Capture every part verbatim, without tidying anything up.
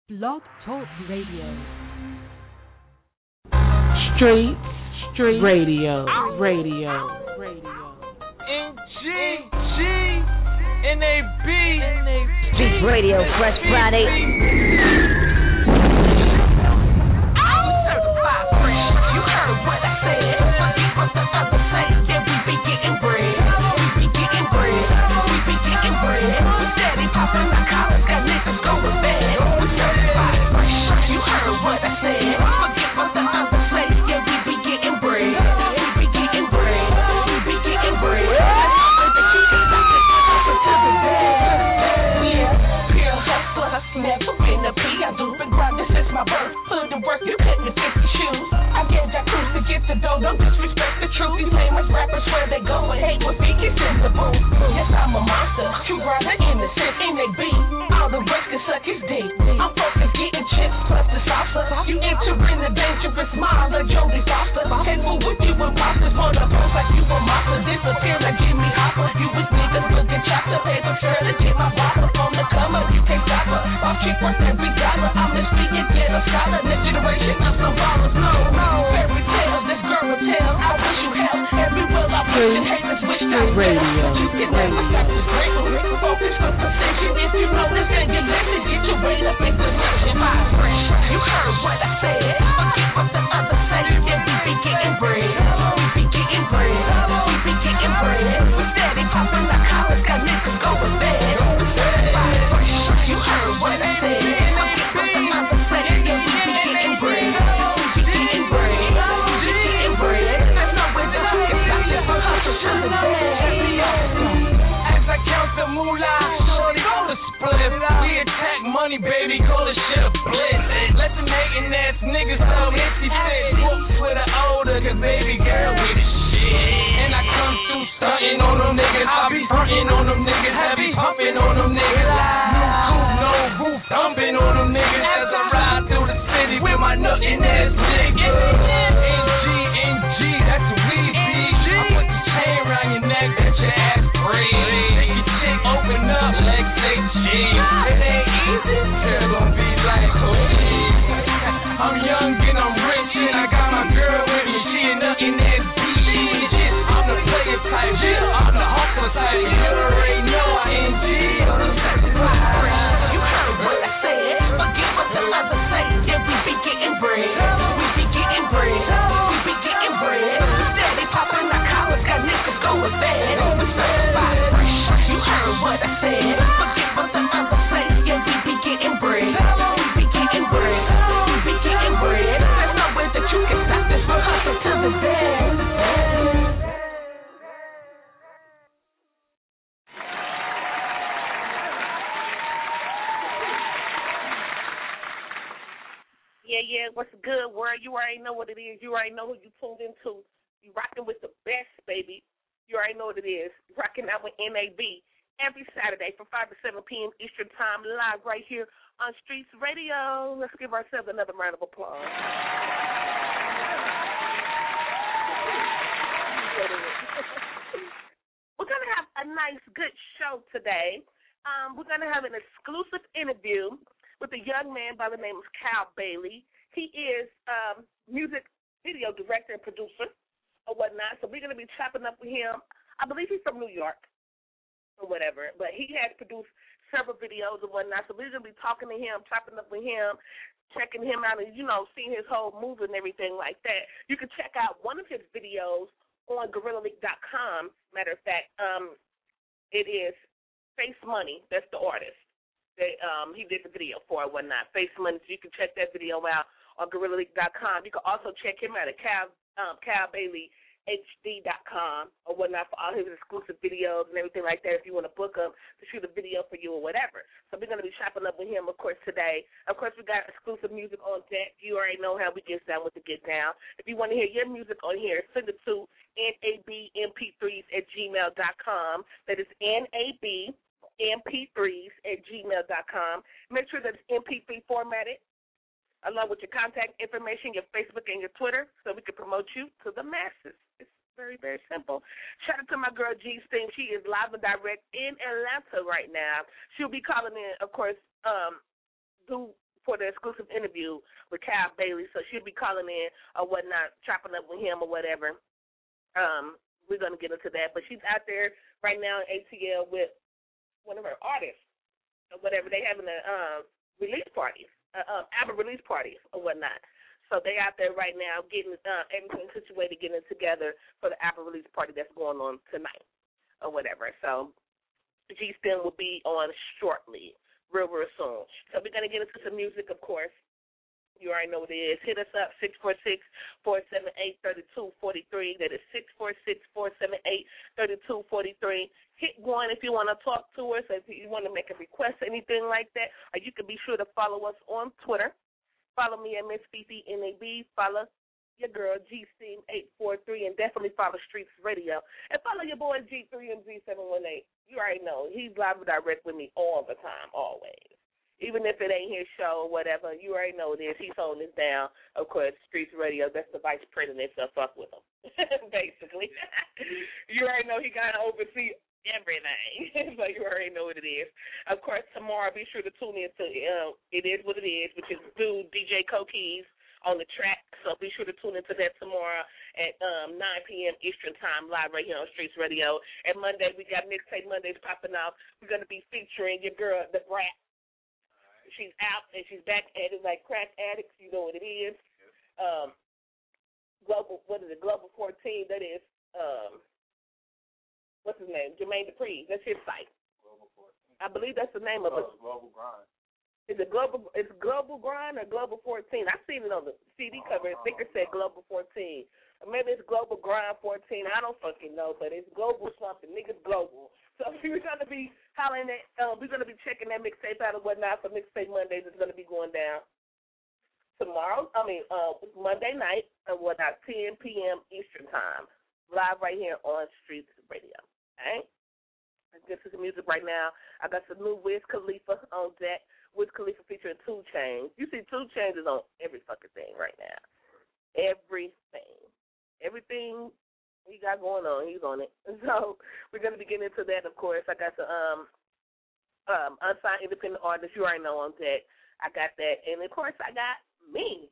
Blog Talk Radio. Street, street, radio, radio, radio. N G, G, N A B, Street Radio, Fresh Friday. You heard what I said. Forget what the others say. Yeah, we be getting bread. We be getting bread. We be getting bread. We steady popping our collars. Got niggas going bad. We certified fresh. You heard what I said. Forget what the others say. Yeah, we be getting bread. We be getting bread. We be getting bread. With the key to stop it. Hustle to the bed. Yeah, pure hustler. Never been a P. I do been grinding since my birth. Put the work, you couldn't fit the shoes. I get that cruise to get the dough. Don't disrespect the truth. These famous rappers swear they go and hate when feet gets in the booth. Yes, I'm a monster. True grinder, innocent, N A B. All the rest can suck his dick. I'm focused getting chips plus the salsa. You entering the dangerous mind like Jodie Foster. Can't move with you imposters. Wanna pose like you a monster. Disappear like Jimmy Hopper. You with niggas looking chopper. Paper trail to get my bopper on the come up. You can't stop her. My chick worth every dollar. I'm the speaking get a scholar. Next generation of survivors. No, no. Fairy tale, this girl will tell. I wish you hell. Everywhere I push and haters wish I was. You can never stop this grateful. Focus for precision. If you know this and you listen, get your weight up in position. My fresh. You heard what I said. Forget what the others say. Yeah, we be getting bread. We be getting bread. We be getting bread. We steady popping our collars. Got niggas going bad. We certified fresh. You heard what I said. Forget what the others say. Yeah, we be getting bread. We be getting bread. We be getting bread. There's no way that you can stop this hustle to the bed. As I count the moolah, shorty on the split. We attack money, baby, call this shit a blitz. Let them hating ass niggas know empty fit. Whoops with an older, cause baby girl, we the shit. And I come through stunting on them niggas. I be frontin' on them niggas, heavy pumping on them niggas. New coupe, no roof, dumping on them niggas. As I ride through the city with my nuttin' ass niggas. N G, N G, that's what we be. I put the chain around your neck, that your ass breathe. Make your chick open up, legs say cheese. It ain't easy, girl gon' be like, please. I'm young and I'm rich and I got my girl with me. She ain't nothing ass bitch. I'm the player type, I'm the hustler type. You already know I N G. You heard what I said. Forget what the others say. Yeah, we be getting bread. We be getting bread. We be getting bread. We steady popping our collars. Got niggas going bad. We certified fresh. You heard what I said. Forget what the others say. Yeah, we be getting bread. We be getting bread. We be getting bread. There's no way that you can stop this from hustle to the bed. Yeah, yeah, what's good, word? You already know what it is. You already know who you tuned into. You rocking with the best, baby. You already know what it is. Rocking out with N A B every Saturday from five to seven p.m. Eastern Time, live right here on Streets Radio. Let's give ourselves another round of applause. We're going to have a nice, good show today. Um, we're going to have an exclusive interview with a young man by the name of Cal Bailey. He is um, music video director and producer or whatnot, so we're going to be chopping up with him. I believe he's from New York or whatever, but he has produced several videos and whatnot, so we're going to be talking to him, chopping up with him, checking him out, and, you know, seeing his whole move and everything like that. You can check out one of his videos on Gorilla Leak dot com. Matter of fact, um, it is Face Money. That's the artist. They, um, he did the video for it, whatnot. Face Money, so you can check that video out on Gorilla Leak dot com. You can also check him out at Cal, um, Cal Bailey H D dot com or whatnot for all his exclusive videos and everything like that if you want to book him to shoot a video for you or whatever. So we're going to be chopping up with him, of course, today. Of course, we got exclusive music on deck. You already know how we get down with the get down. If you want to hear your music on here, send it to N A B M P threes at gmail dot com. That is N A B M P threes at gmail dot com. Make sure that it's M P three formatted, along with your contact information, your Facebook, and your Twitter, so we can promote you to the masses. It's very, very simple. Shout out to my girl G Steam. She is live and direct in Atlanta right now. She'll be calling in, of course, um, through for the exclusive interview with Cal Bailey. So she'll be calling in or whatnot, chopping up with him or whatever. Um, we're going to get into that. But she's out there right now in A T L with one of her artists or whatever. They having a um, release parties, uh, um, album release parties or whatnot. So they out there right now getting uh, everything situated, getting it together for the album release party that's going on tonight or whatever. So G-Stem will be on shortly, real, real soon. So we're going to get into some music, of course. You already know what it is. Hit us up, six four six, four seven eight, three two four three. That is six four six, four seven eight, three two four three. Hit one if you want to talk to us, if you want to make a request, anything like that. Or you can be sure to follow us on Twitter. Follow me at Miss Fifi N A B. Follow your girl G Steam eight four three, and definitely follow Streets Radio. And follow your boy G three M G seven one eight. You already know. He's live and direct with me all the time, always. Even if it ain't his show or whatever, you already know this. He's holding this down. Of course, Streets Radio, that's the vice president, so fuck with him, basically. You already know he got to oversee everything. So you already know what it is. Of course, tomorrow, be sure to tune in to uh, It Is What It Is, which is dude D J Cokeys on the track. So be sure to tune into that tomorrow at um, nine p.m. Eastern Time, live right here on Streets Radio. And Monday, we got Mixtape Mondays popping off. We're going to be featuring your girl, The Brat. She's out, and she's back at it like crack addicts. You know what it is. Um, Global, what is it, Global fourteen, that is, um, what's his name, Jermaine Dupri. That's his site. Global fourteen. I believe that's the name of it. Global Grind. Is it Global? It's Global Grind or Global fourteen? I've seen it on the C D cover. I think it said Global fourteen. Or maybe it's Global Grind fourteen. I don't fucking know, but it's Global something. Niggas Global. So we're going to be hollering at, uh, we're going to be checking that mixtape out and whatnot for Mixtape Mondays. It's going to be going down tomorrow. I mean, uh, Monday night and whatnot, ten p.m. Eastern Time. Live right here on Streets Radio. Okay? Let's get to some music right now. I got some new Wiz Khalifa on deck. Wiz Khalifa featuring two Chainz. You see two Chainz is on every fucking thing right now. Everything. Everything he got going on, he's on it. So we're going to be getting into that, of course. I got the um, um, unsigned independent artists you already know on deck. I got that. And, of course, I got me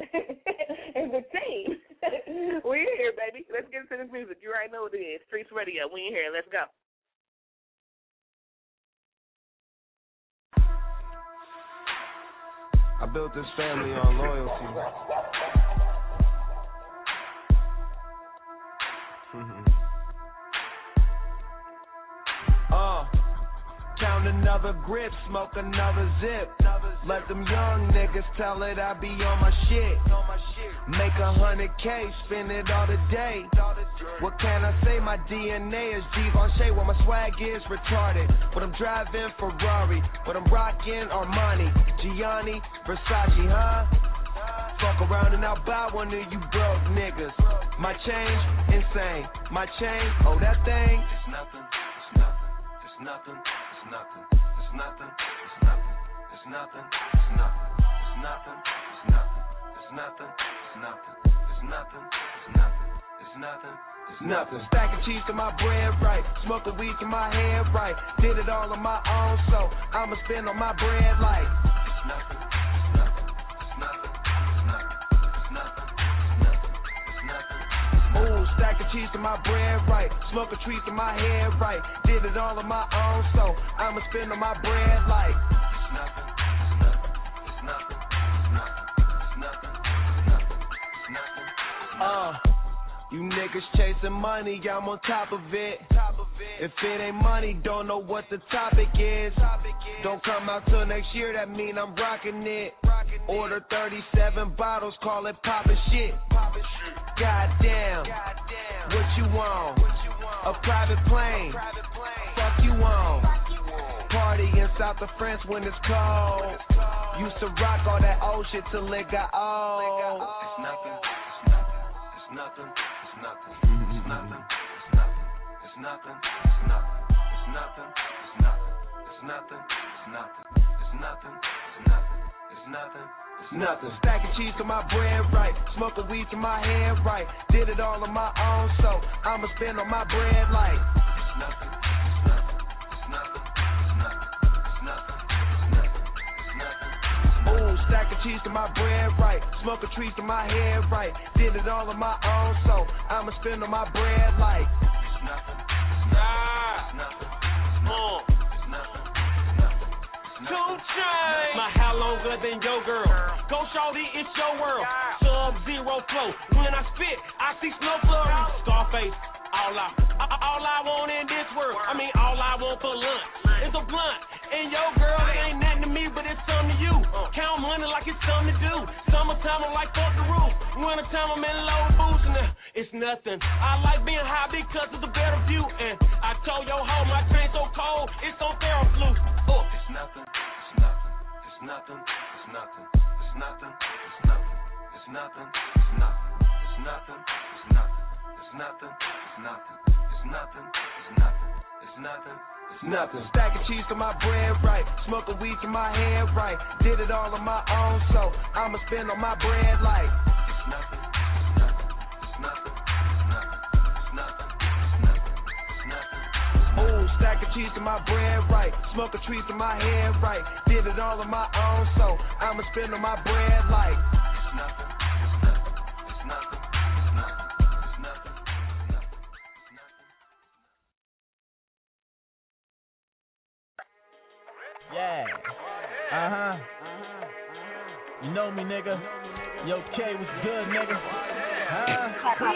and the team. We're here, baby. Let's get into this music. You already know what it is. Streets Radio. We in here. Let's go. I built this family on loyalty. uh, count another grip, smoke another zip. Let them young niggas tell it I be on my shit. Make a hundred K, spend it all day. What can I say? My D N A is Givenchy, where my swag is retarded. But I'm driving Ferrari, but I'm rocking Armani, Gianni, Versace, huh? Fuck around and I'll buy one of you broke niggas. My change, insane. My chain, oh that thing. It's nothing, it's nothing, it's nothing, it's nothing, it's nothing, it's nothing, it's nothing, it's nothing, it's nothing, it's nothing, it's nothing, it's nothing, it's nothing, it's nothing, it's nothing. It's nothing. Stacking cheese to my bread right. Smoking weed to my head right. Did it all on my own, so I'ma spend on my bread like it's nothing. It's nothing. It's nothing. It's nothing. It's nothing. It's nothing. It's nothing. Ooh, stacking cheese to my bread right. Smoking trees to my head right. Did it all on my own, so I'ma spend on my bread like it's nothing. It's nothing. It's nothing. It's nothing. It's nothing. It's nothing. It's nothing. Uh. You niggas chasing money, I'm on top of it. If it ain't money, don't know what the topic is. Don't come out till next year, that mean I'm rocking it. Order thirty-seven bottles, call it poppin' shit. Goddamn, what you want? A private plane, fuck you on. Party in south of France when it's cold. Used to rock all that old shit till it got old. It's nothing, it's nothing, it's nothing. It's nothing, it's nothing, it's nothing, it's nothing, it's nothing, it's nothing, it's nothing, it's nothing, it's nothing, it's nothing, it's nothing, it's nothing. Stacking cheese to my bread right, smoking weed to my head right. Did it all on my own, so I'ma spend on my bread like it's nothing, it's nothing, it's nothing, it's nothing, it's nothing, it's nothing, it's nothing. Ooh, stack of cheese to my bread right. Smoke a tree to my head right. Did it all on my own, so I'ma spend on my bread like it's nothing. It's nothing. It's nothing. It's nothing. Two chains. My hair longer than your girl. Go shorty, it's your world. Sub-zero flow. When I spit, I see snow flurries. Scarface, all I, all I want in this world. I mean, all I want for lunch is a blunt. And your girl, it ain't nothing to me, but it's something to you. Count money like it's something to do. Summertime, I'm like fuck the roof. Wintertime, I'm in low boots, and uh, it's nothing. I like being high because it's a better view. And I told your hoe my train so cold, it's on Theraflu. Oh. It's nothing. It's nothing. It's nothing. It's nothing. It's nothing. It's nothing. It's nothing. It's nothing. It's nothing. It's nothing. It's nothing. It's nothing. It's nothing. It's nothing. It's nothing. It's nothing. Stack of cheese to my bread right. Smoke a weed to my head right. Did it all on my own, so I'ma spend on my bread like it's nothing. It's nothing. It's nothing. It's nothing. It's nothing. It's nothing. It's nothing. Ooh, stack of cheese to my bread right. Smoke a tree to my head right. Did it all on my own, so I'ma spend on my bread like it's nothing. It's nothing. It's nothing. It's nothing. It's nothing. It's nothing. Yeah. Uh-huh. You know me, nigga. Yo, K, what's good, nigga? Huh?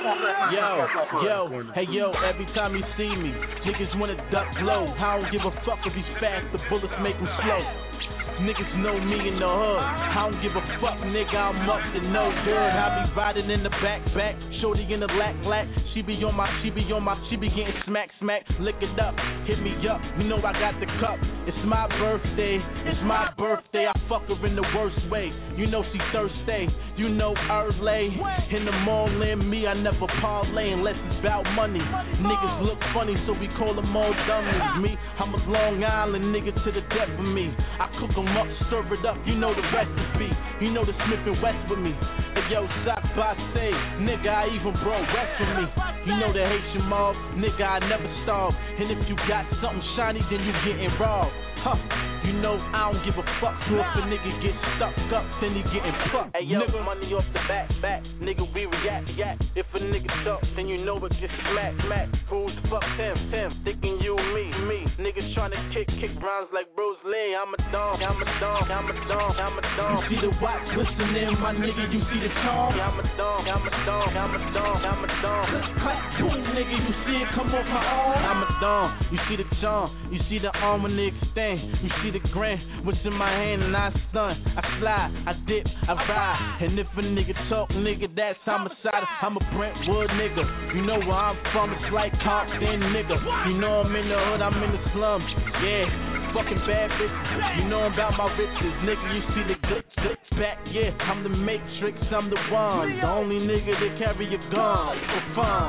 Yo, yo, hey, yo, every time you see me, niggas wanna duck low. I don't give a fuck if he's fast, the bullets make him slow. Niggas know me in the hood. I don't give a fuck, nigga, I'm up to no good. I be riding in the back, back, shorty in the lack, lack. She be on my, she be on my, she be getting smack, smack. Lick it up, hit me up, you know I got the cup. It's my birthday, it's my birthday. I fuck her in the worst way. You know she thirsty, you know early. In the morning, me, I never parlay unless it's about money. Niggas look funny, so we call them all dummies. Me, I'm a Long Island nigga to the death of me. I cook them up, stir it up, you know the recipe. You know the Smith and West with me. Hey yo, sock by say, nigga, I even brought West with me. You know the Haitian mob, nigga, I never starve. And if you got something shiny, then you getting robbed. Huh, you know I don't give a fuck. So if a nigga get stuck up, then he getting fucked. Hey yo, nigga. Money off the back, back, nigga, we react, react. If a nigga talk, then you know it gets smack, smack. Who the fuck him, him, thinking you me, me. Niggas tryna kick, kick rounds like Bruce Lee. I'm a dog, I'm a dog, I'm a dog, I'm a dog. You see the watch listening, my nigga, you see the charm. I'm a dog, I'm a dog, I'm a dog, I'm a dog. Clap, boom, nigga, you see it come off my arm. I'm a dog, you see the charm, you see the arm when they extend. You see the grand, what's in my hand and I stun. I slide, I dip, I ride. And if a nigga talk, nigga, that's homicide. I'm a Brentwood nigga. You know where I'm from, it's like Compton, nigga. You know I'm in the hood, I'm in the slums. Yeah, fucking bad bitches. You know about my riches, nigga. You see the good, good back, yeah. I'm the Matrix, I'm the one. The only nigga that carry a gun for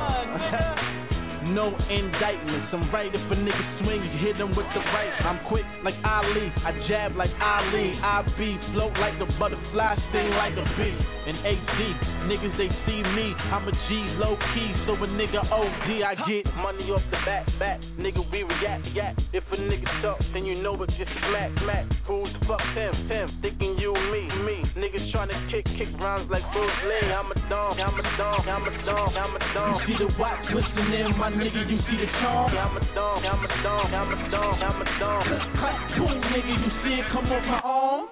fun. No indictments. I'm right if a nigga swing, you hit him with the right. I'm quick like Ali, I jab like Ali. I be float like a butterfly, sting like a bee. And A D, niggas they see me, I'm a G low key, so a nigga O D. I get money off the back, back. Nigga we react, react. If a nigga talk, then you know it just smack, smack. Who the fuck him, him? Thinking you me, me. Niggas tryna kick, kick rounds like Bruce Lee. I'm a dog, I'm a dog, I'm a dog, I'm a dog. You see the watch listening, my nigga, you see the charm. I'm a dog, I'm a dog, I'm a dog, I'm a dog. Clap, boom, nigga, you see it come off my arm.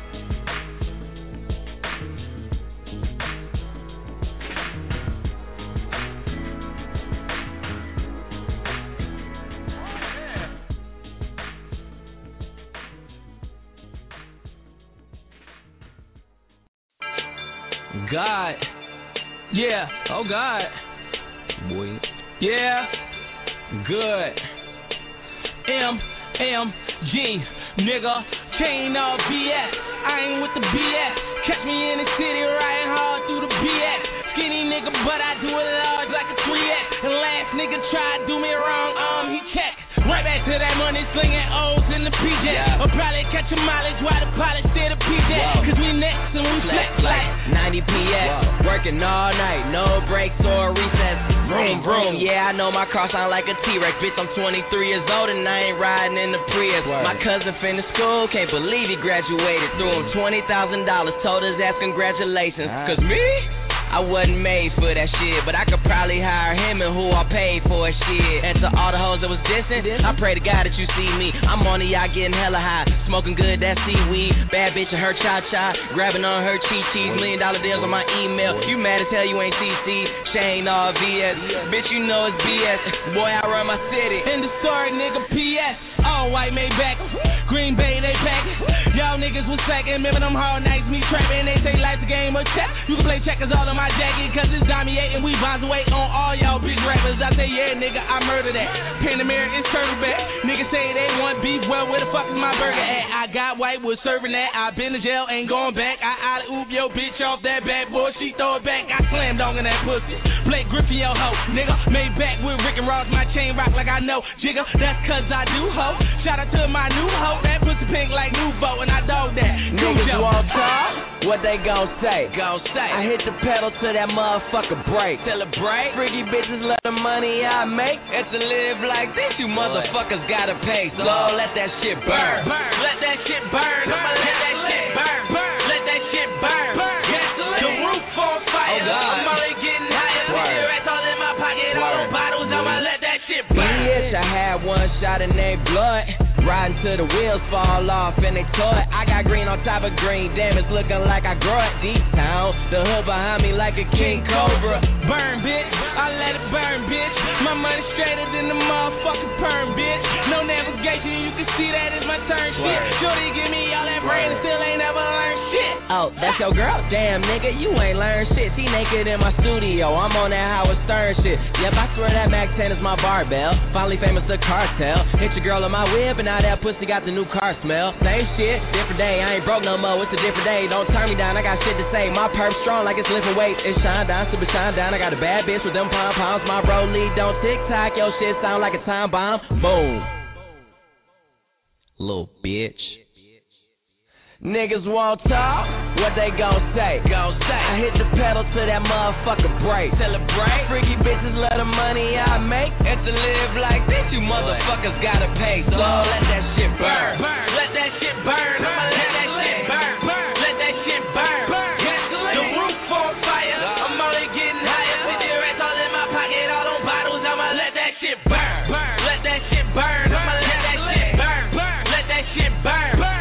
God, yeah, oh God, boy, yeah, good, M, M, G, nigga, chain all B S, I ain't with the B S, catch me in the city riding hard through the B S, skinny nigga, but I do it large like a three X, and last nigga tried to do me wrong, um, he checked. Right back to that money slinging O's in the P J. Yeah. I'll probably catch a mileage while the pilot stay the P J. Whoa. Cause we next and we flex, flex like ninety P S. Whoa. Working all night, no breaks or recess. Vroom, vroom, yeah, I know my car sound like a T-Rex. Bitch, I'm twenty-three years old and I ain't riding in the Prius. Word. My cousin finished school, can't believe he graduated. Threw him twenty thousand dollars, told his ass congratulations. Cause me? I wasn't made for that shit, but I could probably hire him and who I paid for his shit. And to all the hoes that was dissing, I pray to God that you see me. I'm on the yacht getting hella high, smoking good, that seaweed. Bad bitch and her cha-cha, grabbing on her cheat-cheese. Million dollar deals on my email. You mad as hell you ain't C C, Shane all V S. Bitch, you know it's B S. Boy, I run my city. In the story, nigga, P S. All white Maybach, Green Bay, they pack. Y'all niggas was slacking, remember them hard nights, me trapping. They say life's a game of check. You can play checkers all on my jacket, cause it's Dami eight and we bonds away on all y'all big rappers. I say, yeah, nigga, I murder that. Panamera is turtle back. Niggas say they want beef, well, where the fuck is my burger at? I got white, was serving that. I been to jail, ain't going back. I oughta oop your bitch off that bad boy, she throw it back. I slam dong in that pussy. Blake Griffin, yo ho, nigga. Made back with Rick and Ross, my chain rock like I know. Jigga, that's cause I do ho. Shout out to my new hoe, that pussy pink like Nuvo, and I dog that. Niggas won't talk, what they gon' say? Gon' say. I hit the pedal to that motherfucker break. Celebrate. Freaky bitches love the money I make. And to live like this, you motherfuckers gotta pay. So let that shit burn. burn. Let that shit burn. I'ma let that shit burn. burn. Let that shit burn. burn. The roof on fire. Oh God. I'm only getting higher. Cigarettes all in my pocket. All those bottles. I'ma let that shit burn. Bitch, I had one shot and they blood. Riding till the wheels fall off and they tore it. I got green on top of green, damn, it's looking like I grow it deep down. The hood behind me like a king cobra. Burn, bitch, I let it burn, bitch. My money straighter than the motherfucking perm, bitch. No navigation, you can see that is my turn shit. Shorty give me all that brain and still ain't never learned shit. Oh, that's your girl? Damn, nigga, you ain't learned shit. See naked in my studio, I'm on that Howard Stern shit. Yep, I swear that Mac ten is my barbell. Finally famous the cartel. Hit your girl on my whip and now that pussy got the new car smell. Same shit, different day. I ain't broke no more. It's a different day. Don't turn me down. I got shit to say. My perp strong like it's lifting weight. It's shine down, super shine down. I got a bad bitch with them pom poms. My bro lead don't tick tock. Yo shit sound like a time bomb. Boom. Little bitch. Niggas won't talk, what they gon' say? Gon' say. I hit the pedal to that motherfucker break. Celebrate. Freaky bitches love the money I make. And to live like this, you motherfuckers gotta pay. So let that shit burn. burn. Let that shit burn. I'ma let that shit burn. burn. Let that shit burn. burn. The roof on fire. I'm only getting higher. Cigarettes all in my pocket, all those bottles. I'ma let that shit burn. burn. Let that shit burn. I'ma let that shit burn. burn. Let that shit burn. burn.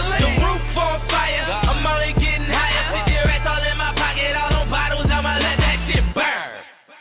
I'm only getting higher. Cigarettes all in my pocket, all those bottles. I'ma let that shit burn.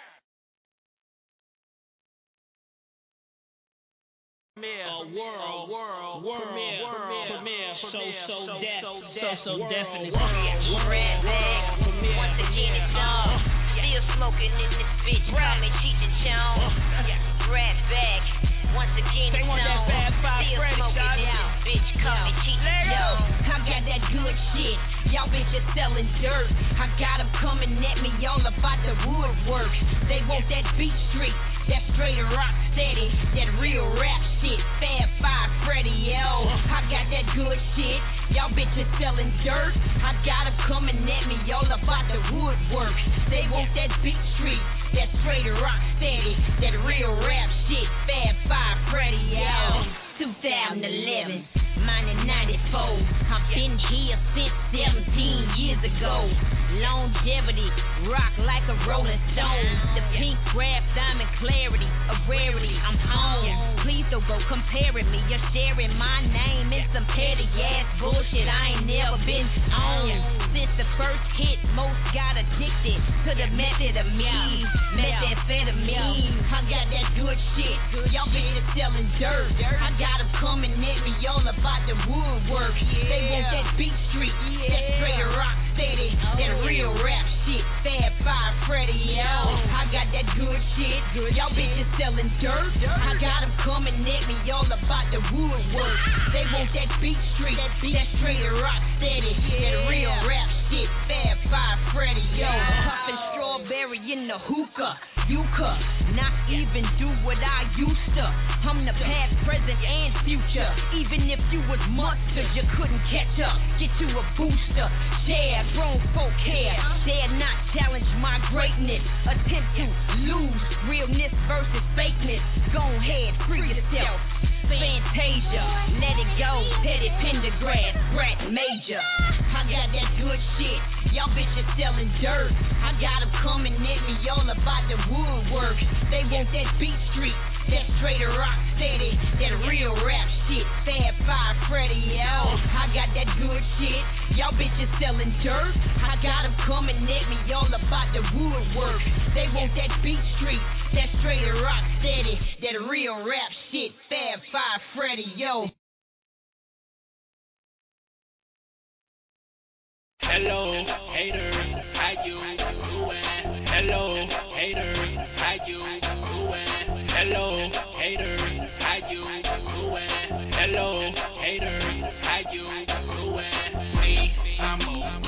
A world, world, world, premiere, premiere, so, so, deaf, so, so definitely. Red bag, once again it's on. Still smoking in this bitch, call me Cheech and Chong. Red bag, once again it's on. Still smoking in this bitch, call me Cheech and Chong. I got that good shit, y'all bitches selling dirt. I got them coming at me all about the woodwork. They want that beat street, that straight rock steady, that real rap shit. Fab Five Freddy, yo. I got that good shit, y'all bitches selling dirt. I got them coming at me all about the woodwork. They want that beat street, that straight rock steady, that real rap shit. Fab Five Freddy, yo. twenty eleven. Mine in ninety-four. I've been here since seventeen years ago. Longevity, rock like a rolling stone. The pink grab, diamond clarity, a rarity. I'm home. Please don't go comparing me. You're sharing my name in some petty ass bullshit I ain't never been on. Since the first hit, most got addicted to the method of me. Methamphetamine. I got that good shit. Y'all bitches selling dirt. I got them coming at me all about the woodwork. They want that beat street, that straight rock steady, that real rap shit. Fab Five Freddy, yo. I got that good shit. Y'all bitches selling dirt. I got them coming at me all about the woodwork. They want that beat street, that straight rock steady, that real rap shit. Fab Five Freddy, yo. Puffin' strawberry in the hookah. You could not even do what I used to. I'm the past, present, and future. Even if you was mustard, you couldn't catch up. Get you a booster. Share, grown folk care. Dare not challenge my greatness. Attempt to lose realness versus fakeness. Go ahead, free yourself. Fantasia, let it go. Teddy Pendergrass, Brat Major. I got that good shit. Y'all bitches selling dirt. I got them coming at me all about the woodwork. They want that beat street, that straight rock steady, that real rap shit. Fab Five Freddy, yo. I got that good shit. Y'all bitches selling dirt. I got them coming at me all about the woodwork. They want that beat street, that straight rock steady, that real rap shit. Fab Five Freddy, yo. Hello, haters, how you doing? Hello, haters, how you doing? Hello, haters, how you doing? Hello, haters, how you doing? Me, I'm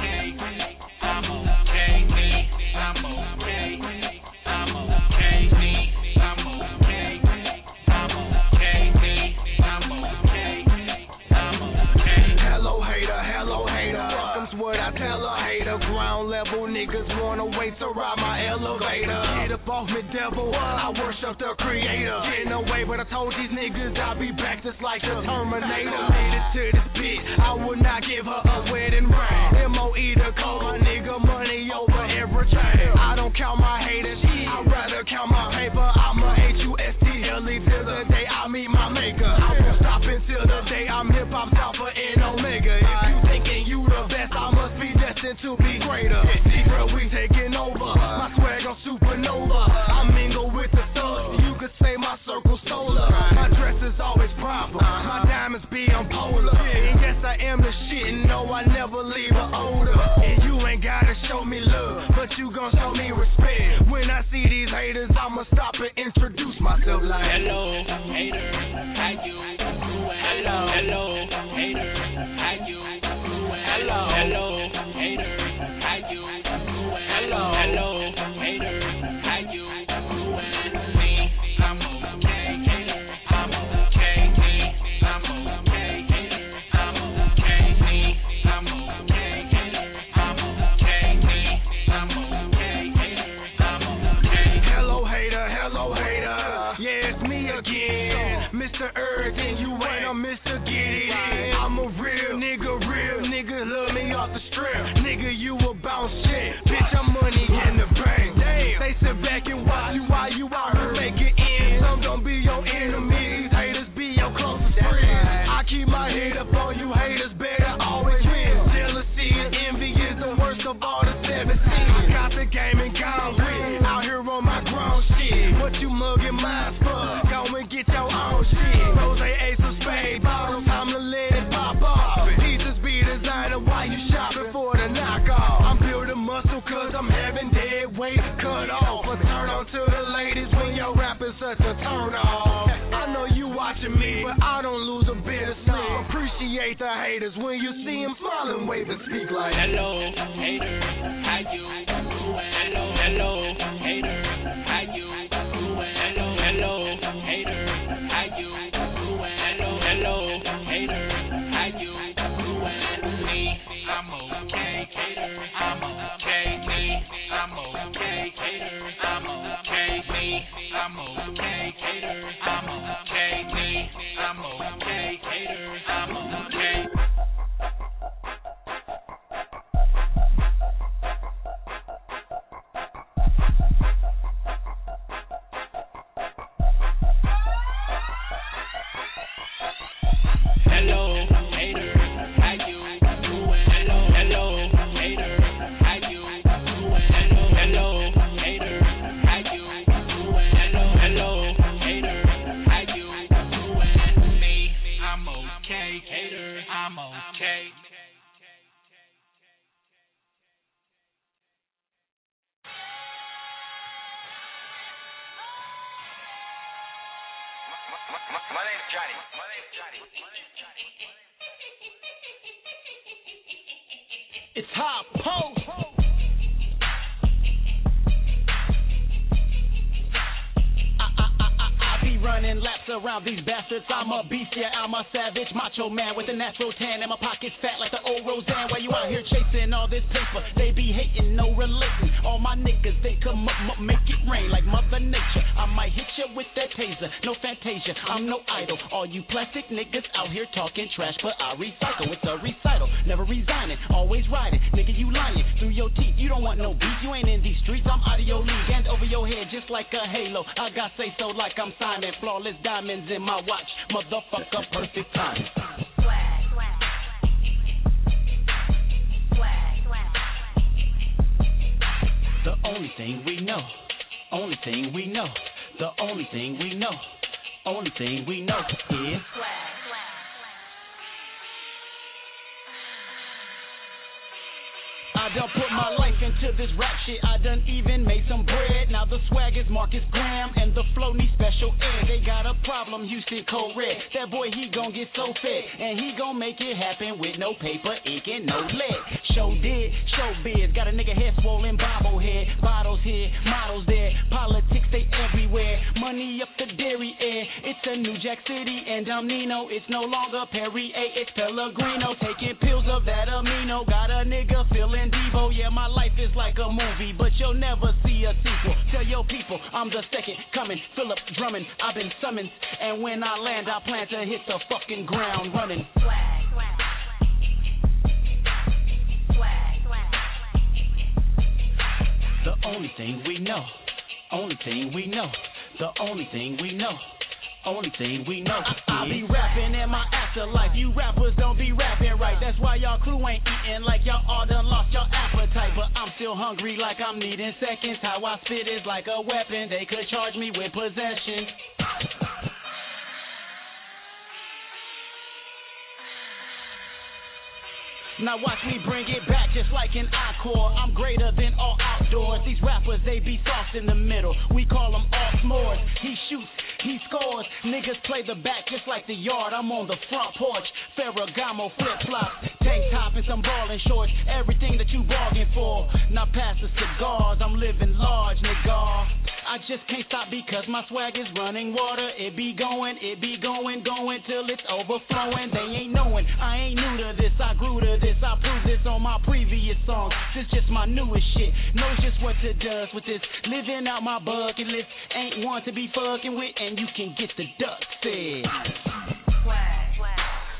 okay. I'm okay. Me, I'm okay. I'm okay. Me, I'm okay. I'm okay. Me, I'm okay. I'm okay. Hello, hater. Hello, hater. What I tell a hater, ground level niggas wanna wait to ride my elevator. Get up off me, devil, I worship the creator. Getting away, but I told these niggas I'll be back just like the Terminator. Committed to this bitch, I would not give her a wedding ring. M O E the code, my nigga, money over everything. I don't count my haters, I'd rather count my paper. I'm a H U S T L-E till the day I meet my maker. I won't stop until the day I'm hip-hop Alpha and Omega. If you thinking you the best, I must be destined to be greater. Secret, we taking over. My swag on supernova. I mingle with the thugs. You could say my circle solar. My dress is always proper. My diamonds be on polar. And yes, I am the shit. No, I never leave an odor. And you ain't gotta show me love, but you gon' show me respect. When I see these haters, I'ma stop and introduce myself like hello, haters, how you doing? Hello, hello, haters, how you doing? Hello, hello, haters, how you doing? Hello, hello, haters, how you doing? Me, I'm okay, haters, I'm okay. Me, I'm okay, haters, I'm okay. Me, I'm okay, haters, I'm okay. Me, I'm okay, haters, I'm okay. Hello, hater, hello, hater. Yeah, it's me again, Mister Urgent. You ain't a Mister Get It In. I'm a real nigga, real nigga. Love me off the strip. Nigga, you a bounce shit. Bitch, I'm money in the bank. Damn. They sit back and watch you while you out here make it in. Some gon' be your enemies. Haters be your closest friends. I keep my head up on you haters. Better always win. Jealousy and envy is the worst of all the seven sins. Got the game and gone with. Out here on my grown shit. What you mugging my for? Go and get your own shit. Rose Ace of Spade bottles. Time to let it pop off. Pieces be designer while you shopping for the knockoff. I'm building muscle cause I'm having dead weight cut off. But turn on to the ladies when your rap is such a turn off. I know you watching me, but I don't lose a bit of sleep. Appreciate the haters when you see them smiling, wave and speak like hello, haters, how you doing? Hello, hello, haters, how you doing? Hello, hello, haters, how you doing? Hello, hello, haters, how you doing? Me, I'm okay, haters, I'm okay. Me, I'm okay, haters, I'm okay. Me, I'm okay, haters, I'm okay. Me, I'm okay, haters, I'm okay. Hello, haters, how you doing? Hello, hello, haters, how you doing? Hello, hello, haters, how you doing? Hello, hello, haters, how you doing? Me, I'm okay, haters, I'm okay. My, my name's Johnny. My name's Johnny. It's Hot Post. I, I, I, I, I be running running laps around these bastards. I'm a beast, yeah, I'm a savage macho man with a natural tan and my pockets fat like the old Roseanne. While you out here chasing all this paper, they be hating, no relating. All my niggas, they come up, up, make it rain like Mother Nature. I might hit you with that taser, no Fantasia, I'm no idol. All you plastic niggas out here talking trash, but I recycle. It's a recital, never resigning, always riding. Nigga, you lying through your teeth. You don't want no beef, you ain't in these streets. I'm out of your league and over your head just like a halo. I got say so like I'm signing. Flawless diamonds in my watch, motherfucker, perfect timing. The only thing we know, only thing we know, the only thing we know, only thing we know is I done put my life into this rap shit, I done even made some bread. Now the swag is Marcus Graham and the flow needs special ed. They got a problem, Houston Code Red. That boy, he gon' get so fed, and he gon' make it happen with no paper, ink, and no lead. Show did, show biz, got a nigga head swollen, bobblehead. Bottles here, models there, politics they everywhere. Money up the dairy air, it's a New Jack City and I'm Nino. It's no longer Perrier, it's Pellegrino. Taking pills of that amino, got a nigga feeling Devo. Yeah, my life is like a movie, but you'll never see a sequel. Tell your people I'm the second coming, Philip Drummond, I've been summoned, and when I land I plan to hit the fucking ground running. Swag, swag. Swag, swag. The only thing we know, only thing we know, the only thing we know, only thing we know. I, I be rapping in my afterlife. You rappers don't be rapping right. That's why y'all crew ain't eating like y'all all done lost your appetite. But I'm still hungry like I'm needing seconds. How I spit is like a weapon. They could charge me with possession. Now watch me bring it back just like an encore. I'm greater than all outdoors. These rappers, they be soft in the middle. We call them all s'mores. He shoots, he scores. Niggas play the back just like the yard. I'm on the front porch. Ferragamo flip-flops, tank top and some ballin' shorts. Everything that you bargained for. Now pass the cigars. I'm living large, nigga. I just can't stop because my swag is running water. It be going, it be going, going till it's overflowing. They ain't knowing, I ain't new to this. I grew to this, I proved this on my previous songs. This just my newest shit. Knows just what to does with this. Living out my bucket list. Ain't one to be fucking with, and you can get the duck fed. Swag, swag.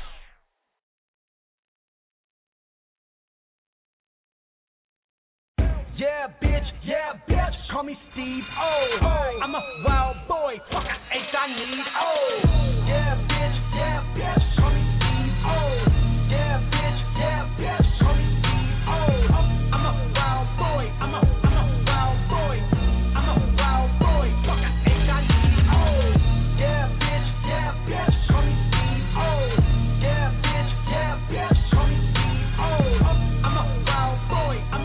Yeah, bitch, yeah, bitch, call me Steve O. Oh, I'm a wild boy, fuck I H I need O. Yeah, bitch, yeah, bitch, call me Steve O. Yeah, bitch, yeah, bitch, call me Steve O. I'm a wild boy, I'm a, I'm a wild boy. I'm a wild boy, fuck I H I need O. Yeah, bitch, yeah, bitch, call me Steve O. Yeah, bitch, yeah, bitch, call me Steve O. I'm a wild boy, I'm a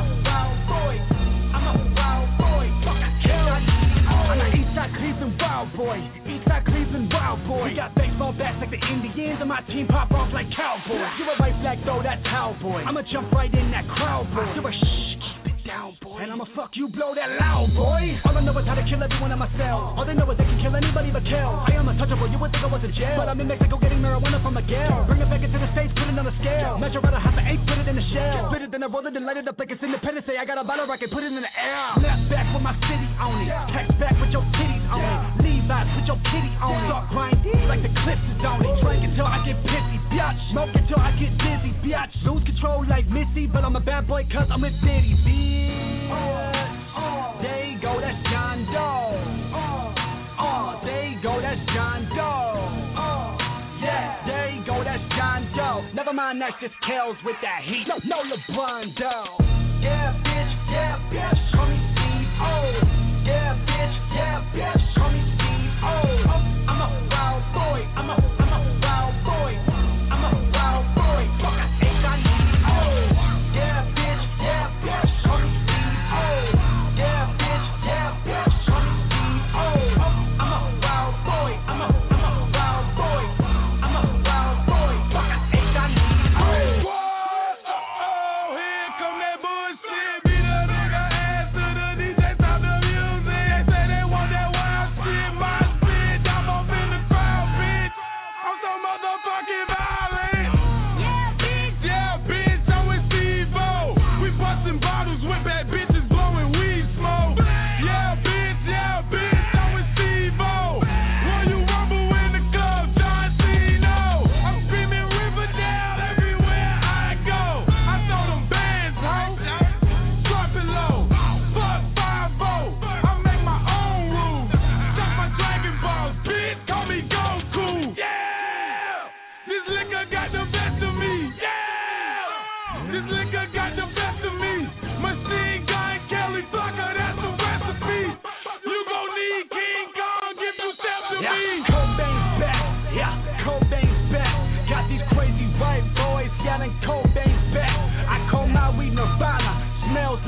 Cleveland wild boy, Eastside Cleveland wild boy. We got baseball bats like the Indians, and my team pop off like cowboys. You're a right flag though, that's cowboy. I'ma jump right in that crowd, boy. You're a shh, keep it down, boy. And I'ma fuck you, blow that loud, boy. All I know is how to kill everyone in my cell. All they know is they can kill anybody but kill. I am untouchable, you would think I was in jail, but I'm in Mexico getting marijuana from Miguel. Bring it back into the States, put it on a scale. Measure out a half an eight, put it in a shell. Spit it, then I roll it and light it up like it's Independence Day. I got a bottle rocket, put it in the air. Snap back with my city on it. Text back with your titties on it. Levi's with your kitty on it. Start grinding like the clips is on it. Drink until I get pissy, biatch. Smoke until I get dizzy, biatch. Lose control like Missy, but I'm a bad boy cause I'm with Diddy, bitch. Uh, there you go, that's John Doe. Uh, uh, there you go, that's John Doe. Uh, yeah, there you go, that's John Doe. Never mind, that's just Kells with that heat. No, no LeBron Doe. Yeah, bitch, yeah, bitch, call me Steve O. Yeah, bitch, yeah, bitch, call me Steve O. I'm a wild boy, I'm a, I'm a wild boy. I'm a wild boy, fuck I H I need O. Yeah, bitch, yeah, bitch, call me Steve O. Yeah, bitch, yeah, bitch, call me Steve O. I'm a wild boy, I'm a, I'm a wild boy. I'm a wild boy, fuck I H I need O. Oh, here come that boy.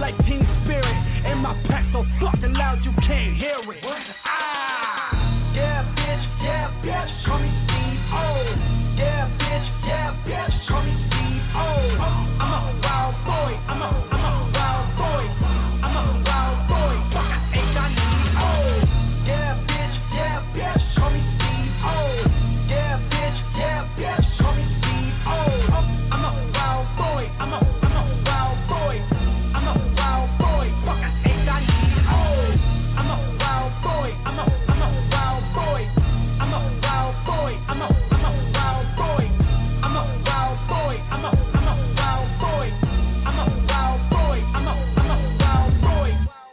like team spirit. And my pack so fucking loud you can't hear it. Ah, yeah, bitch, yeah, bitch, call me Steve O. Yeah, bitch, yeah, bitch, call me Steve O. I'm a wild boy, I'm a, I'm a wild boy. I'm a wild boy, fuck H I need O. Yeah, bitch, yeah, bitch, call me Steve O. Yeah, bitch, yeah, bitch, call me Steve O. I'm a wild boy, I'm a, I'm a wild boy. I'm a wild boy, fuck H I need O. I'm a wild boy, I'm a, I'm a wild boy. I'm a wild boy, I'm a, I'm a wild boy. I'm a wild boy, I'm a, I'm a wild boy. I'm a wild boy, I'm a, I'm a wild boy.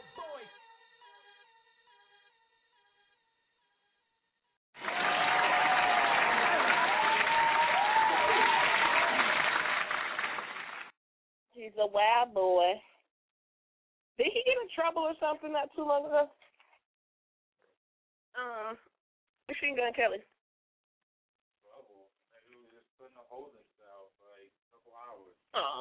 He's a wild boy. Did he get in trouble or something not too long ago? Um, Machine Gun Kelly. Trouble. He was just putting a holding cell for like a couple hours. Oh.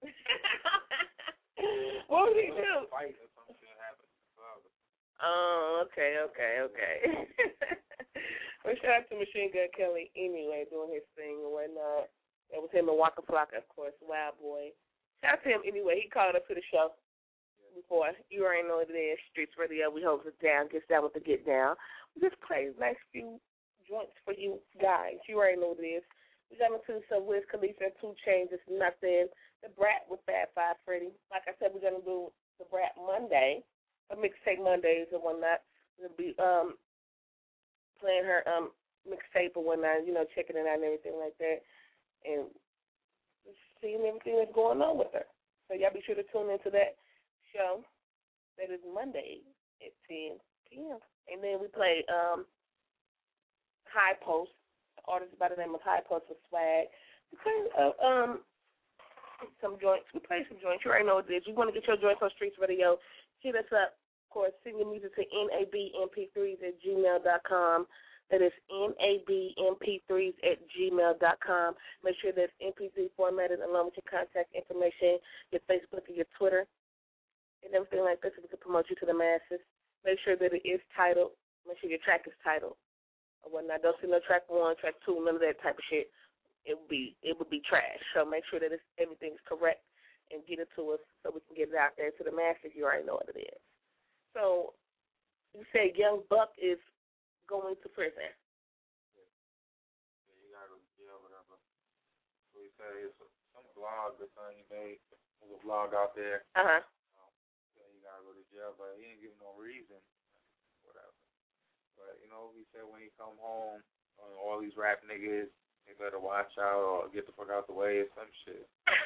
What was he do? Fight or some shit happened. Oh, okay, okay, okay. Well, shout out to Machine Gun Kelly anyway, doing his thing and whatnot. It was him and Waka Flocka, of course, Wild Boy. Shout out to him anyway. He called up to the show before. You already know what it is. Streets Radio. We hold it down, gets down with the get down. We just play the next few joints for you guys. You already know what it is. We got into some Wiz Khalifa and two Chainz. It's nothing. The Brat with Bad Five Freddy. Like I said, we're gonna do the Brat Monday, a mixtape Mondays and whatnot. We'll be um playing her um mixtape or whatnot. You know, checking it out and everything like that, and just seeing everything that's going on with her. So y'all be sure to tune into that show. That is Monday at ten p.m. And then we play um, High Post, an artist by the name of High Post with Swag. We play uh, um, some joints. We play some joints. You already know what it is. You want to get your joints on Streets Radio, hit us up. Of course, send your music to N A B M P threes at gmail dot com. That is N A B M P threes at gmail dot com. Make sure that's M P three formatted along with your contact information, your Facebook and your Twitter, and everything like this so we can promote you to the masses. Make sure that it is titled. Make sure your track is titled. Or whatnot. Don't see no track one, track two, none of that type of shit. It would be it would be trash. So make sure that it's, everything's correct and get it to us so we can get it out there to the masses. You already know what it is. So you say Young Buck is going to prison. Yeah, yeah you gotta go to jail, whatever. So he said it's some blog or something he made. There's a blog out there. Uh huh. You gotta go to jail, but he ain't giving no reason, whatever. But you know, he said when he come home, all these rap niggas, they better watch out or get the fuck out the way or some shit.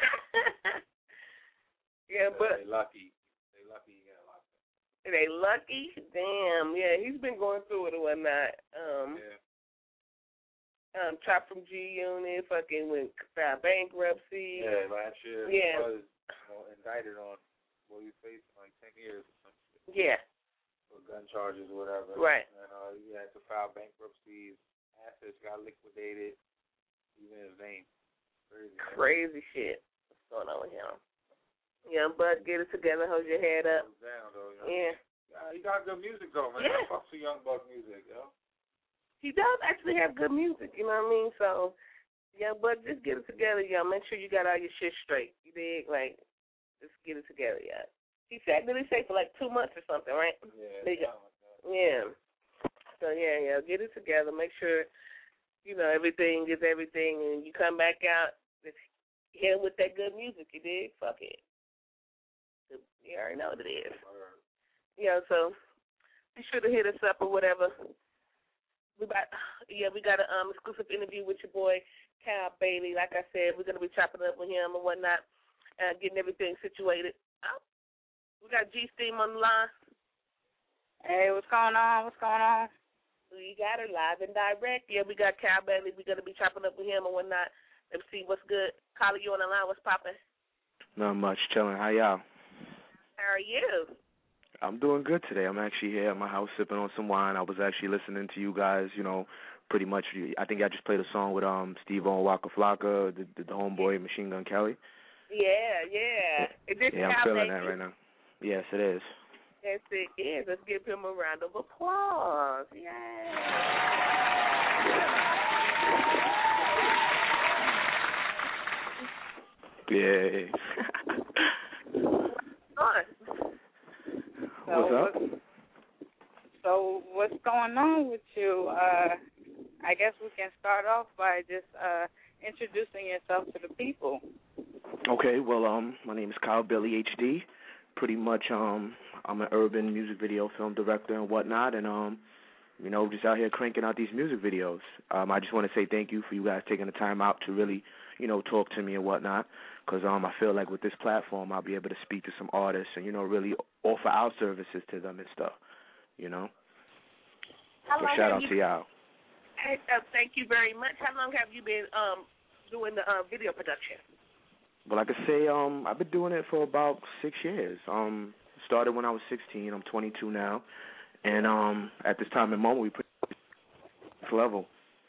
Yeah, so but they lucky. They lucky he got locked up. They lucky? Damn. Yeah, he's been going through it and whatnot. Um, yeah. Um, Chop from G Unit, fucking went filed bankruptcy. Yeah, last year yeah. he was you know, indicted on. Well, he faced like ten years or something. Yeah. For gun charges or whatever. Right. And uh, he had to file bankruptcy. His assets got liquidated. Even his name. Crazy. Crazy man. Shit. What's going on with him? Young Buck, get it together. Hold your head up. Down, though, you know? Yeah. Uh, he got good music, though, man. Yeah. I fuck with Young Buck music, yo. He does actually have good music, you know what I mean? So, Young Buck, just get it together, yo. Make sure you got all your shit straight. You dig? Like, just get it together, yeah. He said, did he say for like two months or something, right? Yeah. Yeah. So, yeah, yeah, get it together. Make sure, you know, everything is everything, and you come back out, just hit him with that good music, you dig? Fuck it. You already know what it is. Yeah, so be sure to hit us up or whatever. We about, yeah, we got an um, exclusive interview with your boy, Cal Bailey. Like I said, we're going to be chopping up with him and whatnot, uh, getting everything situated. Oh, we got G-Steam on the line. Hey, what's going on? What's going on? We got her live and direct. Yeah, we got Cal Bailey. We're going to be chopping up with him and whatnot. Let's see what's good. Calling you on the line. What's popping? Not much. Chilling. How y'all? How are you? I'm doing good today. I'm actually here at my house sipping on some wine. I was actually listening to you guys, you know, pretty much. I think I just played a song with um Steve-O and Waka Flocka, the, the, the homeboy Machine Gun Kelly. Yeah, yeah. Is this yeah, I'm Cal feeling Bailey? that right now. Yes, it is. Yes, it is. Let's give him a round of applause. Yay. Yay. What's so, up? So what's going on with you? Uh, I guess we can start off by just uh, introducing yourself to the people. Okay, well, um, my name is Kyle Bailey, H D. Pretty much, um, I'm an urban music video film director and whatnot, and um, you know, just out here cranking out these music videos. Um, I just want to say thank you for you guys taking the time out to really, you know, talk to me and whatnot, because um, I feel like with this platform, I'll be able to speak to some artists and, you know, really offer our services to them and stuff, you know. How so long shout have out you, to y'all. Hey, uh, thank you very much. How long have you been um doing the uh, video production? Well, I could say um, I've been doing it for about six years. Um, started when I was sixteen. I'm twenty-two now. And um, at this time and moment, we put this level.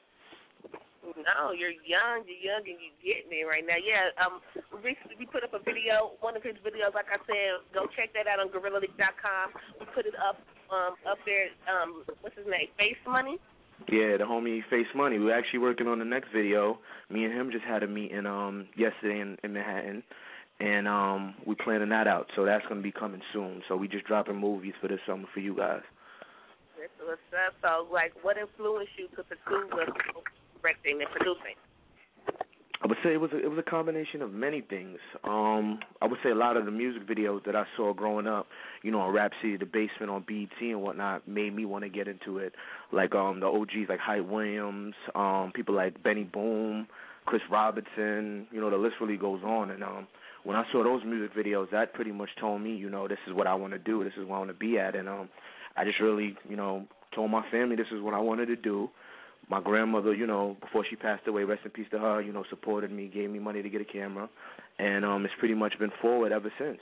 No, you're young, you're young, and you're getting it right now. Yeah, um, recently we put up a video, one of his videos, like I said, go check that out on Gorilla Leak dot com. We put it up um, up there, um, what's his name, Face Money? Yeah, the homie Face Money. We're actually working on the next video. Me and him just had a meeting um, yesterday in, in Manhattan, and um, we're planning that out. So that's going to be coming soon. So we just dropping movies for this summer for you guys. That's what's up. So, like, what influenced you to pursue the directing and producing? I would say it was a, it was a combination of many things. Um, I would say a lot of the music videos that I saw growing up, you know, on Rap City, The Basement, on B E T and whatnot, made me want to get into it. Like um, the O Gs like Hype Williams, um, people like Benny Boom, Chris Robinson, you know, the list really goes on. And um, when I saw those music videos, that pretty much told me, you know, this is what I want to do, this is what I want to be at. And um, I just really, you know, told my family this is what I wanted to do. My grandmother, you know, before she passed away, rest in peace to her, you know, supported me, gave me money to get a camera, and um, it's pretty much been forward ever since.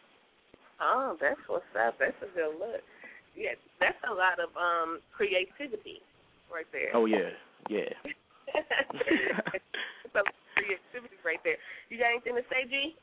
Oh, that's what's up. That's a good look. Yeah, that's a lot of um creativity right there. Oh, yeah, yeah. Some creativity right there. You got anything to say, G?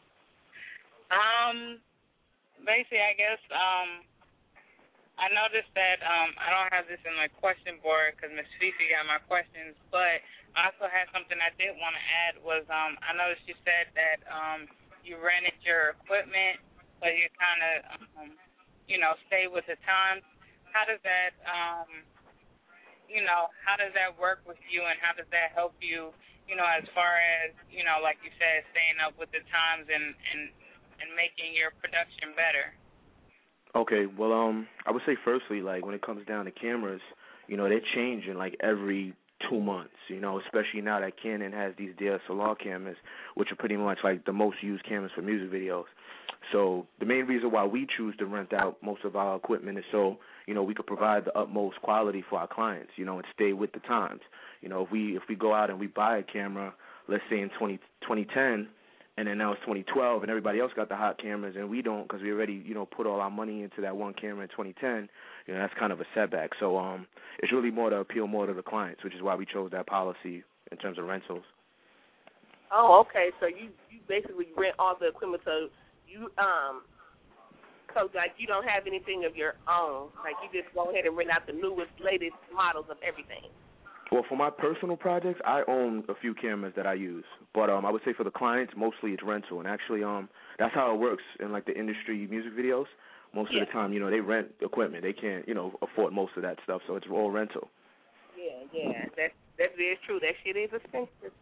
Um, basically, I guess, um, I noticed that um, I don't have this in my question board because Miss Fifi got my questions, but I also had something I did want to add was um, I noticed you said that um, you rented your equipment, but you kind of, um, you know, stay with the times. How does that, um, you know, how does that work with you, and how does that help you, you know, as far as, you know, like you said, staying up with the times and, and, and making your production better? Okay, well, um, I would say firstly, like, when it comes down to cameras, you know, they're changing, like, every two months, you know, especially now that Canon has these D S L R cameras, which are pretty much, like, the most used cameras for music videos. So the main reason why we choose to rent out most of our equipment is so, you know, we could provide the utmost quality for our clients, you know, and stay with the times. You know, if we if we go out and we buy a camera, let's say in twenty, twenty ten, and then now it's twenty twelve, and everybody else got the hot cameras, and we don't because we already, you know, put all our money into that one camera in twenty ten. You know, that's kind of a setback. So um, it's really more to appeal more to the clients, which is why we chose that policy in terms of rentals. Oh, okay. So you, you basically rent all the equipment. So you um, so like you don't have anything of your own. Like you just go ahead and rent out the newest, latest models of everything. Well, for my personal projects, I own a few cameras that I use, but um, I would say for the clients, mostly it's rental. And actually, um, that's how it works in like the industry music videos. Most yeah. of the time, you know, they rent equipment. They can't, you know, afford most of that stuff, so it's all rental. Yeah, yeah, that that is true. That shit is expensive.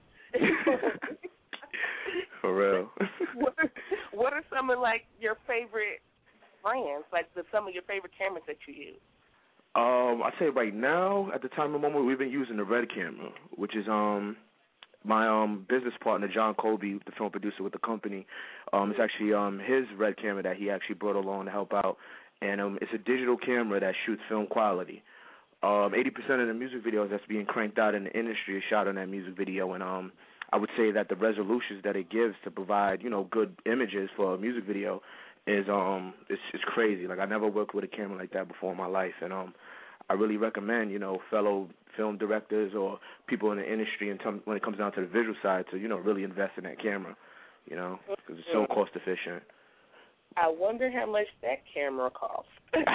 For real. what, are, what are some of like your favorite brands? Like the, some of your favorite cameras that you use? Um, I'd say right now, at the time of the moment, we've been using the Red camera, which is um my um business partner, John Colby, the film producer with the company. Um, it's actually um his Red camera that he actually brought along to help out, and um it's a digital camera that shoots film quality. Um, eighty percent of the music videos that's being cranked out in the industry is shot on that music video, and um I would say that the resolutions that it gives to provide, you know, good images for a music video is um it's it's crazy. Like I never worked with a camera like that before in my life, and um I really recommend, you know, fellow film directors or people in the industry, and when it comes down to the visual side, to, you know, really invest in that camera, you know, because it's so cost efficient. I wonder how much that camera costs.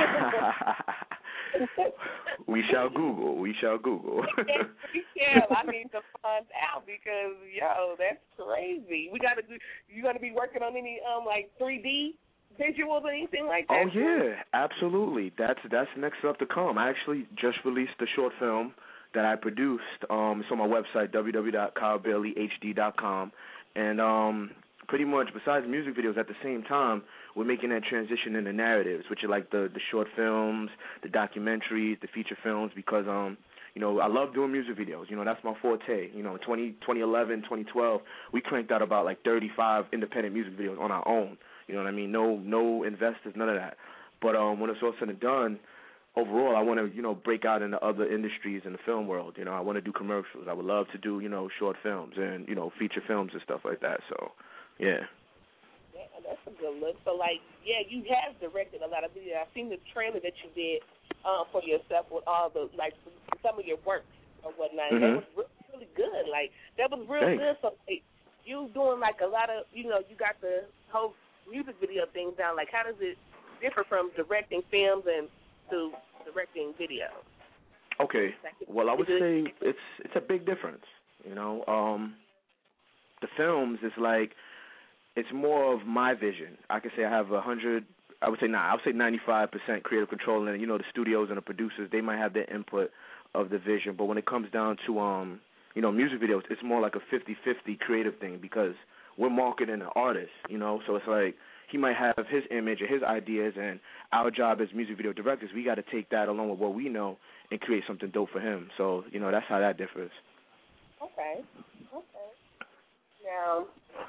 We shall Google. We shall Google. Yeah, I need to find out because yo, that's crazy. We gotta do. You gonna be working on any um like three D visuals or anything like that? Oh yeah, absolutely. That's that's next up to come. I actually just released a short film that I produced. Um, it's on my website w w w dot kyle bailey h d dot com, and um. pretty much besides music videos at the same time, we're making that transition into narratives, which are like the, the short films, the documentaries, the feature films, because, um, you know, I love doing music videos. You know, that's my forte. You know, twenty, twenty eleven, twenty twelve, we cranked out about like thirty-five independent music videos on our own. You know what I mean? No no investors, none of that. But um, when it's all said and done, overall, I want to, you know, break out into other industries in the film world. You know, I want to do commercials. I would love to do, you know, short films and, you know, feature films and stuff like that. So, yeah. Yeah, that's a good look. So, like, yeah, you have directed a lot of videos. I've seen the trailer that you did uh, for yourself with all the, like, some of your works or whatnot. Mm-hmm. That was really, really good. Like, that was real Thanks. good. So, like, you doing, like, a lot of, you know, you got the whole music video thing down. Like, how does it differ from directing films and to directing videos? Okay. Well, I would say it's it's a big difference. You know, um, the films is like, it's more of my vision. I could say I have a hundred. I would say nah. I would say ninety-five percent creative control, and you know the studios and the producers, they might have their input of the vision. But when it comes down to um, you know, music videos, it's more like a fifty-fifty creative thing because we're marketing an artist. You know, so it's like he might have his image or his ideas, and our job as music video directors, we got to take that along with what we know and create something dope for him. So you know, that's how that differs. Okay. Okay. Now,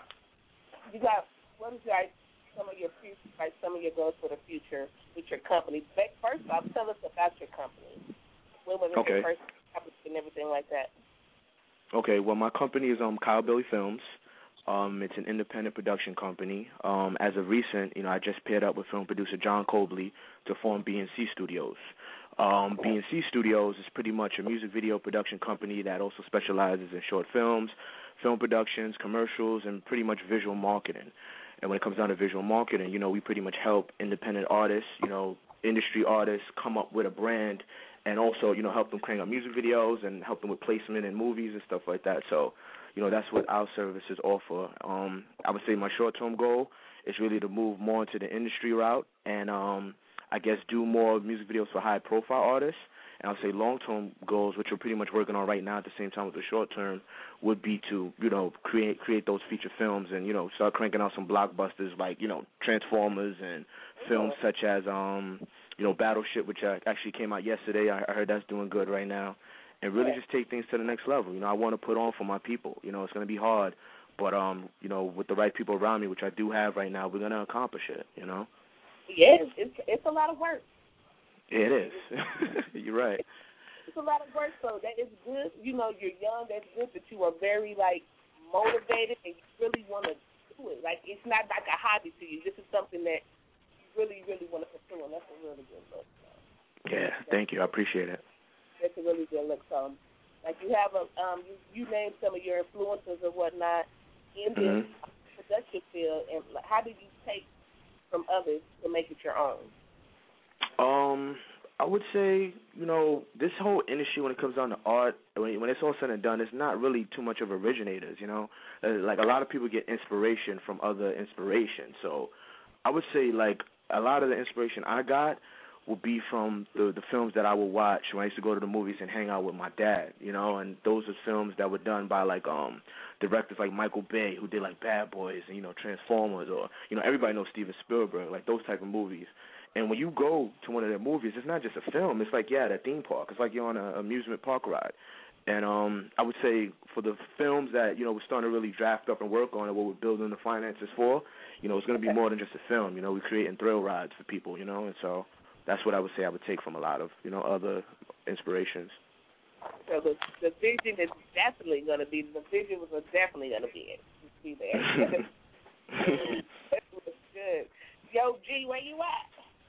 you got, what is like some of your future, like some of your goals for the future with your company? First off, tell us about your company. When was it okay. your first company and everything like that? Okay, well, my company is um Kyle Bailey Films. Um, it's an independent production company. Um, as of recent, you know, I just paired up with film producer John Cobley to form B and C Studios. Um, B and C Studios is pretty much a music video production company that also specializes in short films, film productions, commercials, and pretty much visual marketing. And when it comes down to visual marketing, you know, we pretty much help independent artists, you know, industry artists come up with a brand and also, you know, help them crank up music videos and help them with placement in movies and stuff like that. So, you know, that's what our services offer. Um, I would say my short-term goal is really to move more into the industry route and, um, I guess, do more music videos for high-profile artists. And I'll say long-term goals, which we're pretty much working on right now at the same time with the short-term, would be to, you know, create create those feature films and, you know, start cranking out some blockbusters like, you know, Transformers and films such as, um, you know, Battleship, which actually came out yesterday. I heard that's doing good right now. And really just take things to the next level. You know, I want to put on for my people. You know, it's going to be hard. But, um, you know, with the right people around me, which I do have right now, we're going to accomplish it, you know? Yes, it's, it's a lot of work. It is. You're right. It's a lot of work, so that is good. You know, you're young. That's good that you are very, like, motivated and you really want to do it. Like, it's not like a hobby to you. This is something that you really, really want to pursue, and that's a really good look. So. Yeah, thank you. I appreciate it. That's a really good look. So, like, you have a, um, you, you named some of your influences or whatnot in this mm-hmm. production field, and how did you take from others to make it your own? Um, I would say, you know, this whole industry when it comes down to art, when, when it's all said and done, it's not really too much of originators, you know. Uh, like, a lot of people get inspiration from other inspiration. So I would say, like, a lot of the inspiration I got would be from the the films that I would watch when I used to go to the movies and hang out with my dad, you know, and those are films that were done by, like, um directors like Michael Bay, who did, like, Bad Boys and, you know, Transformers, or, you know, everybody knows Steven Spielberg, like, those type of movies. And when you go to one of their movies, it's not just a film. It's like, yeah, that theme park. It's like you're on an amusement park ride. And um, I would say for the films that, you know, we're starting to really draft up and work on and what we're building the finances for, you know, it's going to be more than just a film. You know, we're creating thrill rides for people, you know, and so that's what I would say I would take from a lot of, you know, other inspirations. So the the vision is definitely going to be, the vision was definitely going to be, be there. That was good. Yo, G, where you at?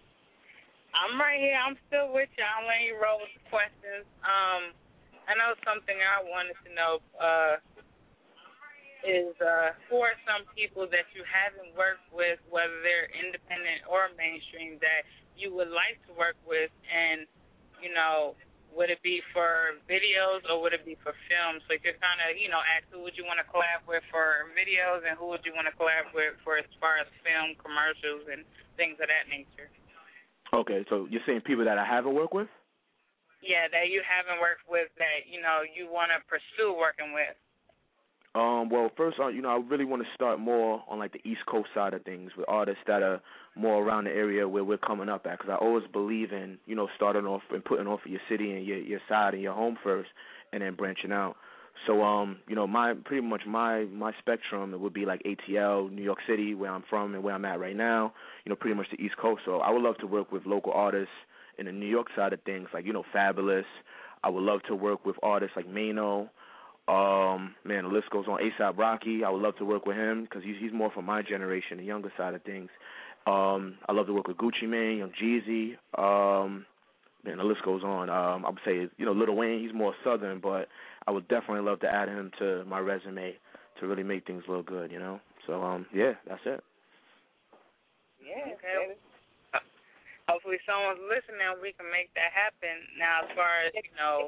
I'm right here. I'm still with you. I'm letting you roll with the questions. Um, I know something I wanted to know. Uh, is uh, for some people that you haven't worked with, whether they're independent or mainstream, that you would like to work with, and, you know, would it be for videos or would it be for films? So you could kind of, you know, ask who would you want to collab with for videos and who would you want to collab with for as far as film, commercials, and things of that nature. Okay, so you're saying people that I haven't worked with? Yeah, that you haven't worked with that, you know, you want to pursue working with. Um, well, first, uh, you know, I really want to start more on, like, the East Coast side of things with artists that are more around the area where we're coming up at, because I always believe in, you know, starting off and putting off your city and your your side and your home first and then branching out. So, um, you know, my pretty much my, my spectrum, it would be like A T L, New York City, where I'm from and where I'm at right now, you know, pretty much the East Coast. So I would love to work with local artists in the New York side of things, like, you know, Fabulous. I would love to work with artists like Mano. Um, man, the list goes on. A$AP Rocky, I would love to work with him because he's he's more from my generation, the younger side of things. Um, I love to work with Gucci Mane, Young Jeezy. Um, man, the list goes on. Um, I would say, you know, Lil Wayne, he's more southern, but I would definitely love to add him to my resume to really make things look good, you know. So, um, yeah, that's it. Yeah, okay. Hopefully someone's listening and we can make that happen. Now, as far as, you know...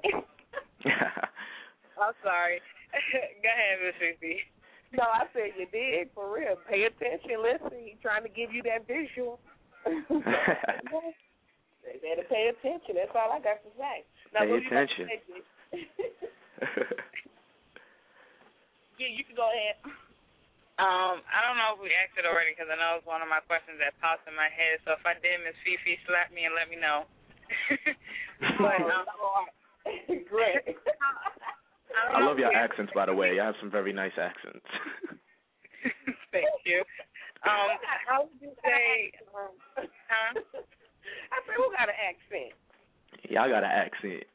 I'm sorry. Go ahead, Miss Fifi. No, I said you did, for real. Pay attention. Listen, he's trying to give you that visual. They better pay attention. That's all I got to say. Now, pay attention. Yeah, you can go ahead. Um, I don't know if we asked it already because I know it's one of my questions that popped in my head. So if I did, Miss Fifi, slap me and let me know. But um, great. I, I love your accents, by the way. You have some very nice accents. Thank you. Um, how would you say? Um, huh? I said, who got an accent? Yeah, I got an accent.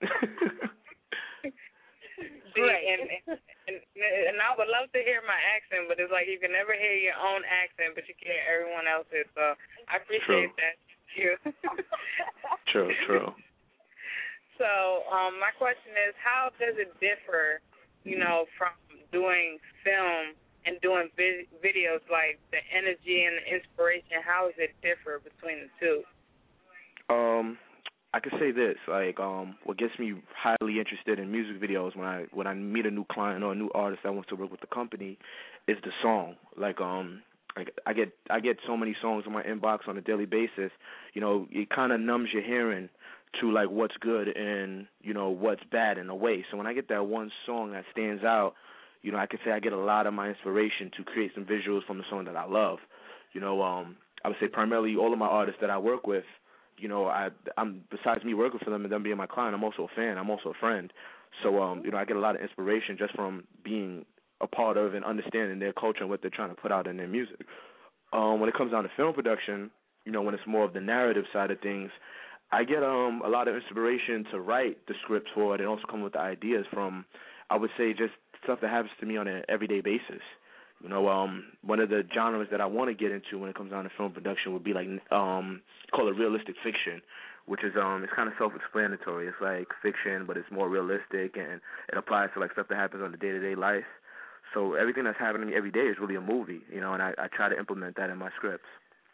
Great. And, and, and and I would love to hear my accent, but it's like you can never hear your own accent, but you can hear everyone else's. So I appreciate True. that. Thank you. True, true. So um, my question is, how does it differ, you know, from doing film and doing vi- videos, like the energy and the inspiration? How does it differ between the two? Um, I could say this, like, um, what gets me highly interested in music videos when I when I meet a new client or a new artist that wants to work with the company is the song. Like, um, like I get I get so many songs in my inbox on a daily basis. You know, it kind of numbs your hearing to like what's good and, you know, what's bad in a way. So when I get that one song that stands out, you know, I could say I get a lot of my inspiration to create some visuals from the song that I love. You know, um, I would say primarily all of my artists that I work with, you know, I, I'm besides me working for them and them being my client, I'm also a fan. I'm also a friend. So, um, you know, I get a lot of inspiration just from being a part of and understanding their culture and what they're trying to put out in their music. Um, when it comes down to film production, you know, when it's more of the narrative side of things, I get um a lot of inspiration to write the scripts for it and also come with the ideas from, I would say, just stuff that happens to me on an everyday basis. You know, um, one of the genres that I want to get into when it comes down to film production would be like um call it realistic fiction, which is um it's kind of self-explanatory. It's like fiction, but it's more realistic and it applies to like stuff that happens on the day-to-day life. So everything that's happening to me every day is really a movie, you know, and I, I try to implement that in my scripts.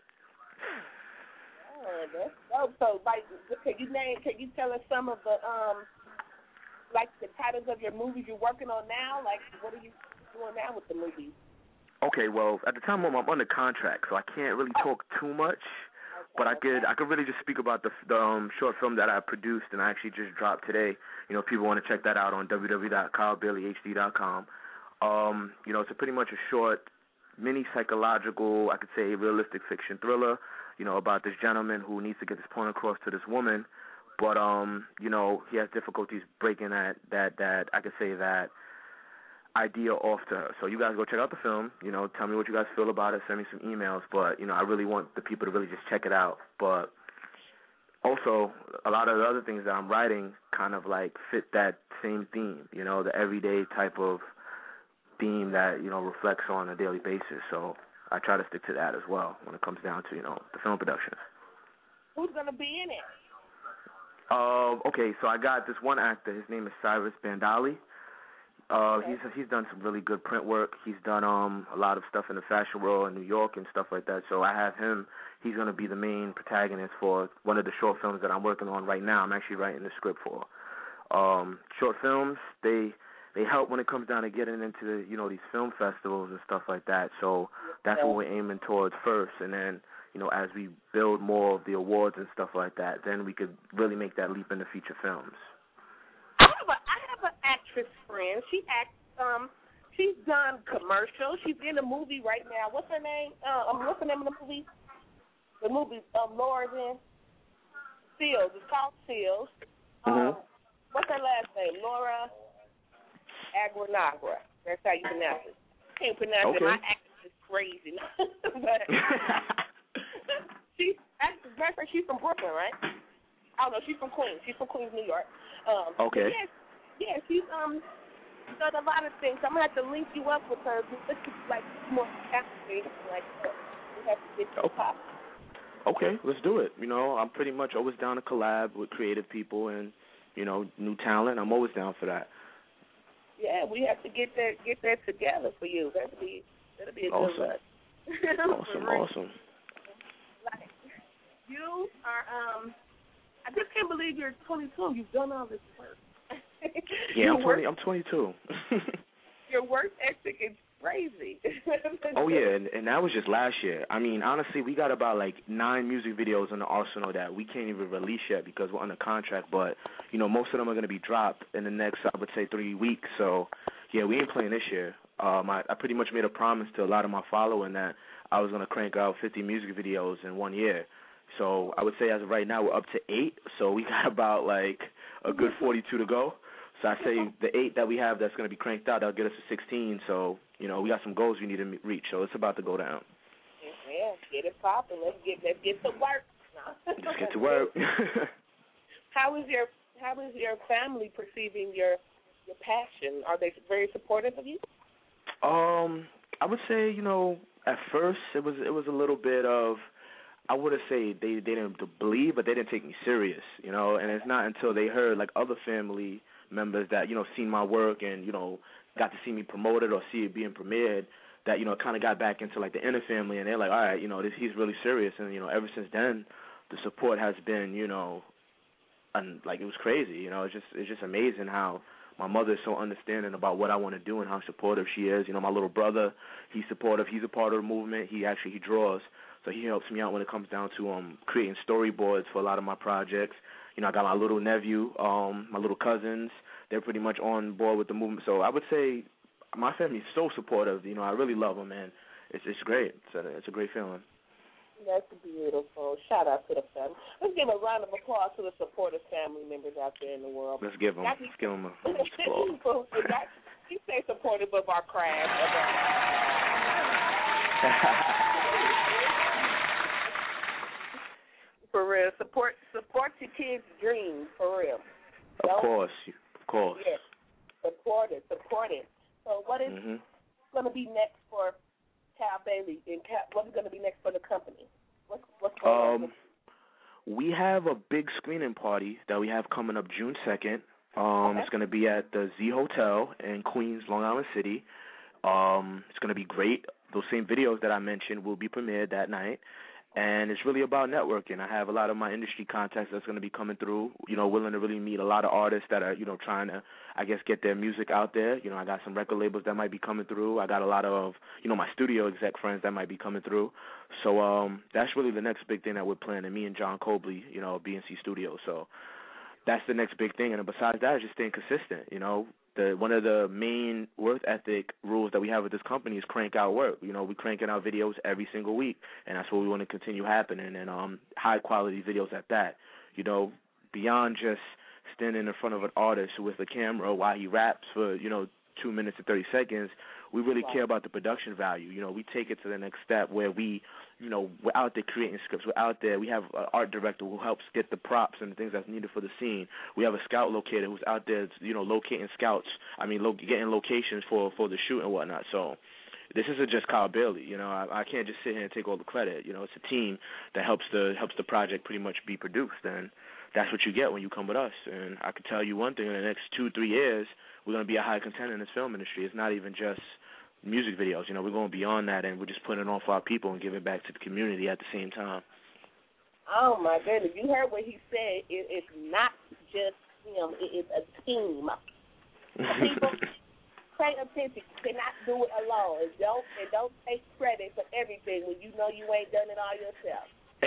Oh, that's dope. So, like, can you name? Can you tell us some of the um, like the titles of your movies you're working on now? Like, what are you doing now with the movies? Okay, well, at the time I'm, I'm under contract, so I can't really talk too much. Okay, but I could I could really just speak about the the um, short film that I produced and I actually just dropped today. You know, if people want to check that out on w w w dot kyle bailey h d dot com. Um, you know, it's a pretty much a short, mini psychological, I could say, realistic fiction thriller. You know, about this gentleman who needs to get his point across to this woman, but um, you know, he has difficulties breaking that that that I could say that idea off to her. So you guys go check out the film. You know, tell me what you guys feel about it. Send me some emails. But you know, I really want the people to really just check it out. But also, a lot of the other things that I'm writing kind of like fit that same theme. You know, the everyday type of theme that you know reflects on a daily basis. So I try to stick to that as well when it comes down to, you know, the film production. Who's going to be in it? Uh, okay, so I got this one actor. His name is Cyrus Bandali. Uh, he's he's done some really good print work. He's done um a lot of stuff in the fashion world in New York and stuff like that. So I have him. He's going to be the main protagonist for one of the short films that I'm working on right now. I'm actually writing the script for. Um, short films, they they help when it comes down to getting into the, you know, these film festivals and stuff like that. So that's what we're aiming towards first, and then, you know, as we build more of the awards and stuff like that, then we could really make that leap into feature films. I have a I have an actress friend. She acts. Um, she's done commercials. She's in a movie right now. What's her name? Uh, um, what's the name of the movie? The movie um, Laura's in. Seals. It's called Seals. Um, mm-hmm. What's her last name? Laura Aguinagra. That's how you pronounce it. Can't pronounce okay. it. My accent is crazy. But she's actually, she's from Brooklyn, right? Oh no, she's from Queens. She's from Queens, New York. Um, okay. Yeah, yeah, she's um done a lot of things. I'm gonna have to link you up with her. This is like more captivating. Like we have to get to the top. Okay, let's do it. You know, I'm pretty much always down to collab with creative people and, you know, new talent. I'm always down for that. Yeah, we have to get that get that together for you. That'll be that'll be a awesome. good look. Awesome, awesome. Like, you are um I just can't believe you're twenty-two. You've done all this work. Yeah, I'm twenty. I'm twenty-two. Your work ethic is crazy. Oh yeah, and, and that was just last year. I mean, honestly, we got about like nine music videos in the arsenal that we can't even release yet because we're under contract. But you know, most of them are going to be dropped in the next, I would say, three weeks. So yeah, we ain't playing this year. Um, I, I pretty much made a promise to a lot of my following that I was going to crank out fifty music videos in one year. So I would say as of right now we're up to eight. So we got about like a good forty-two to go. So I say the eight that we have that's going to be cranked out, that'll get us to sixteen. So, you know, we got some goals we need to reach. So it's about to go down. Yeah, get it popping. Let's get let's get to work. Let's get to work. How is your How is your family perceiving your your passion? Are they very supportive of you? Um, I would say, you know, at first it was it was a little bit of, I wouldn't say they, they didn't believe, but they didn't take me serious, you know, and it's not until they heard, like, other family members that, you know, seen my work and, you know, got to see me promoted or see it being premiered that, you know, kind of got back into, like, the inner family, and they're like, all right, you know, this, he's really serious, and, you know, ever since then, the support has been, you know, un, like, it was crazy, you know, it's just it's just amazing how my mother is so understanding about what I want to do and how supportive she is. You know, my little brother, he's supportive. He's a part of the movement. He actually, he draws. So he helps me out when it comes down to um creating storyboards for a lot of my projects. You know, I got my little nephew, um, my little cousins. They're pretty much on board with the movement. So I would say my family's so supportive. You know, I really love them, man. It's it's great. It's a, it's a great feeling. That's beautiful. Shout out to the family. Let's give a round of applause to the supportive family members out there in the world. Let's give them. Let's give them a applause. You say supportive of our craft. For real, support support your kids' dreams. For real. Of so, course, of course. Yes, support it, support it. So, what is mm-hmm. going to be next for Cal Bailey? And Cal, what is going to be next for the company? What's what's going um, on? We have a big screening party that we have coming up June second. Um, okay. It's going to be at the Z Hotel in Queens, Long Island City. Um, it's going to be great. Those same videos that I mentioned will be premiered that night. And it's really about networking. I have a lot of my industry contacts that's going to be coming through, you know, willing to really meet a lot of artists that are, you know, trying to, I guess, get their music out there. You know, I got some record labels that might be coming through. I got a lot of, you know, my studio exec friends that might be coming through. So um, that's really the next big thing that we're planning, me and John Cobley, you know, B and C Studios. So that's the next big thing. And besides that, it's just staying consistent, you know. The, one of the main work ethic rules that we have with this company is crank out work. You know, we cranking out videos every single week, and that's what we want to continue happening, and um, high-quality videos at that. You know, beyond just standing in front of an artist with a camera while he raps for, you know, two minutes and thirty seconds, we really care about the production value. You know, we take it to the next step where we, you know, we're out there creating scripts. We're out there. We have an art director who helps get the props and the things that's needed for the scene. We have a scout locator who's out there, you know, locating scouts. I mean, lo- getting locations for, for the shoot and whatnot. So this isn't just Kyle Bailey. You know, I, I can't just sit here and take all the credit. You know, it's a team that helps the helps the project pretty much be produced. And that's what you get when you come with us. And I can tell you one thing: in the next two, three years, we're going to be a high contender in this film industry. It's not even just music videos. You know, we're going beyond that, and we're just putting it on for our people and giving back to the community at the same time. Oh my goodness! You heard what he said. It, it's not just him. It, it's a team. People, pay attention. You cannot do it alone. And don't and don't take credit for everything when you know you ain't done it all yourself.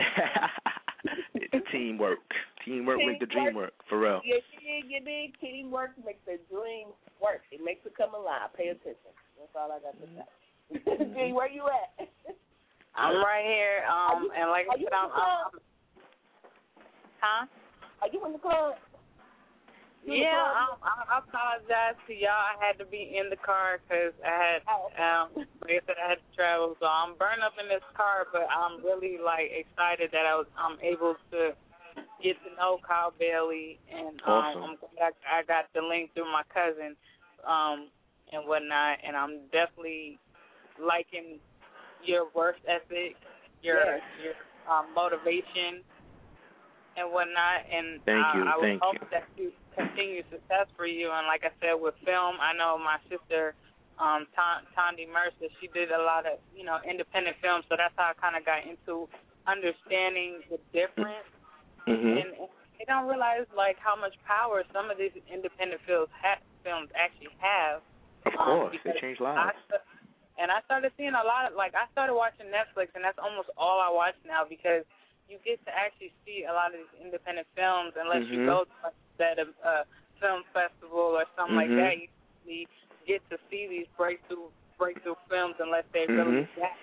It's teamwork. Teamwork Teamwork. make the dream work, for real. You dig, you dig. Teamwork makes the dream work. It makes it come alive. Pay attention. That's all I got to say. G, where you at? I'm right here. Um, you, and like I said, I'm, I'm, huh? Are you in the club? You Yeah, the I, I, I apologize to y'all. I had to be in the car because I had, um, like I said, I had to travel. So I'm burned up in this car, but I'm really like excited that I was I'm able to get to know Kyle Bailey, and um, awesome. I'm glad I, I got the link through my cousin, um, and whatnot. And I'm definitely liking your work ethic, your yes. your um, motivation, and whatnot. And thank you, uh, I would thank hope you. that you continue success for you. And like I said, with film, I know my sister, um, Tondi Mercer, she did a lot of, you know, independent films, so that's how I kind of got into understanding the difference. Mm-hmm. And they don't realize, like, how much power some of these independent films, ha- films actually have. Of course, um, they change lives. I, and I started seeing a lot of, like, I started watching Netflix, and that's almost all I watch now because you get to actually see a lot of these independent films unless mm-hmm. you go to like, that a uh, film festival or something mm-hmm. like that. You really get to see these breakthrough breakthrough films unless they mm-hmm. really get.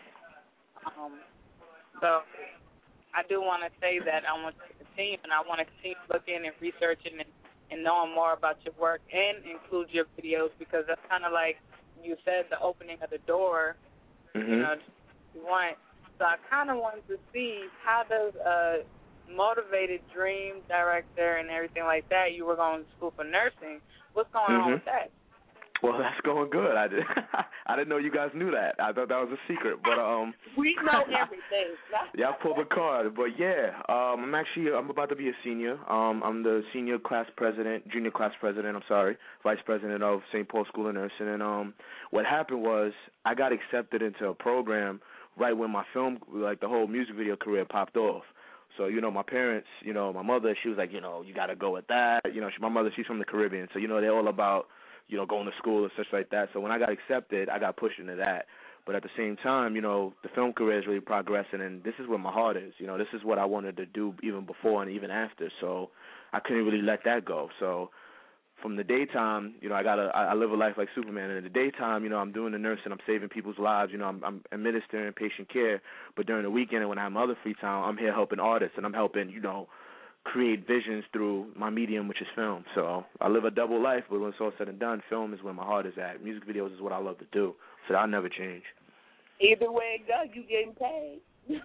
Um, so I do want to say that I want to continue, and I want to continue looking and researching and, and knowing more about your work and include your videos because that's kind of like you said, the opening of the door. Mm-hmm. You know, you want. So I kind of wanted to see how does a motivated dream director and everything like that, you were going to school for nursing, what's going mm-hmm. on with that? Well, that's going good. I did. I didn't know you guys knew that. I thought that was a secret, but um. We know everything. Yeah, I pulled the card, but yeah, um, I'm actually I'm about to be a senior. Um, I'm the senior class president, junior class president. I'm sorry, vice president of Saint Paul School of Nursing. And um, what happened was I got accepted into a program right when my film, like the whole music video career, popped off. So, you know, my parents, you know, my mother, she was like, you know, you got to go with that. You know, she, my mother, she's from the Caribbean, so you know they're all about, you know, going to school and such like that. So when I got accepted, I got pushed into that. But at the same time, you know, the film career is really progressing, and this is where my heart is. You know, this is what I wanted to do even before and even after. So I couldn't really let that go. So from the daytime, you know, I gotta, I, I live a life like Superman. And in the daytime, you know, I'm doing the nursing, I'm saving people's lives. You know, I'm, I'm administering patient care. But during the weekend and when I have my other free time, I'm here helping artists, and I'm helping, you know, create visions through my medium, which is film. So I live a double life, but when it's all said and done, film is where my heart is at. Music videos is what I love to do, so that'll never change. Either way it goes, you getting paid. and,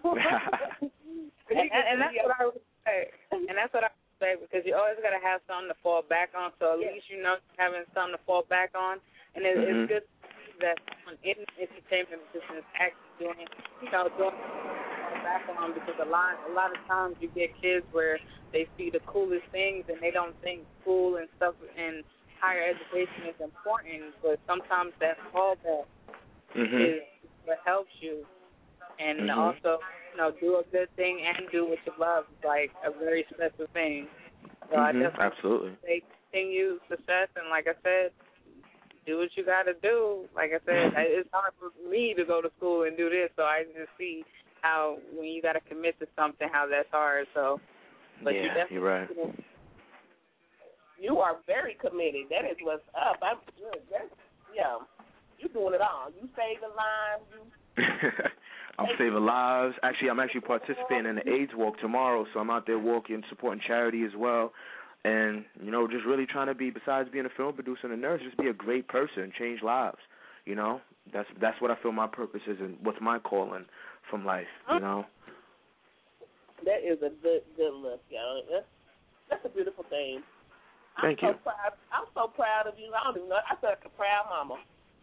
and, and that's what I would say. And that's what I would say, because you always got to have something to fall back on, so at yeah. least you know you're having something to fall back on. And it, mm-hmm. it's good that someone in entertainment business is actually doing, you know, doing fall back on, because a lot, a lot of times you get kids where they see the coolest things and they don't think school and stuff and higher education is important, but sometimes that fallback mm-hmm. is what helps you. And mm-hmm. also, you know, do a good thing and do what you love is like a very special thing. So mm-hmm. I definitely absolutely say continue success, and like I said, do what you got to do. Like I said, it's hard for me to go to school and do this, so I just see how when you got to commit to something, how that's hard. So, but yeah, you definitely, you're right. You know, you are very committed. That is what's up. I'm good. That's, yeah, you're doing it all. You saving lives. You. I'm saving lives. Actually, I'm actually participating in the AIDS walk tomorrow, so I'm out there walking, supporting charity as well. And, you know, just really trying to be, besides being a film producer and a nurse, just be a great person, change lives. You know, that's that's what I feel my purpose is and what's my calling from life, you know. That is a good, good look, yo. That's, that's a beautiful thing. Thank I'm you. So proud, I'm so proud of you. I don't even know. I feel like a proud mama.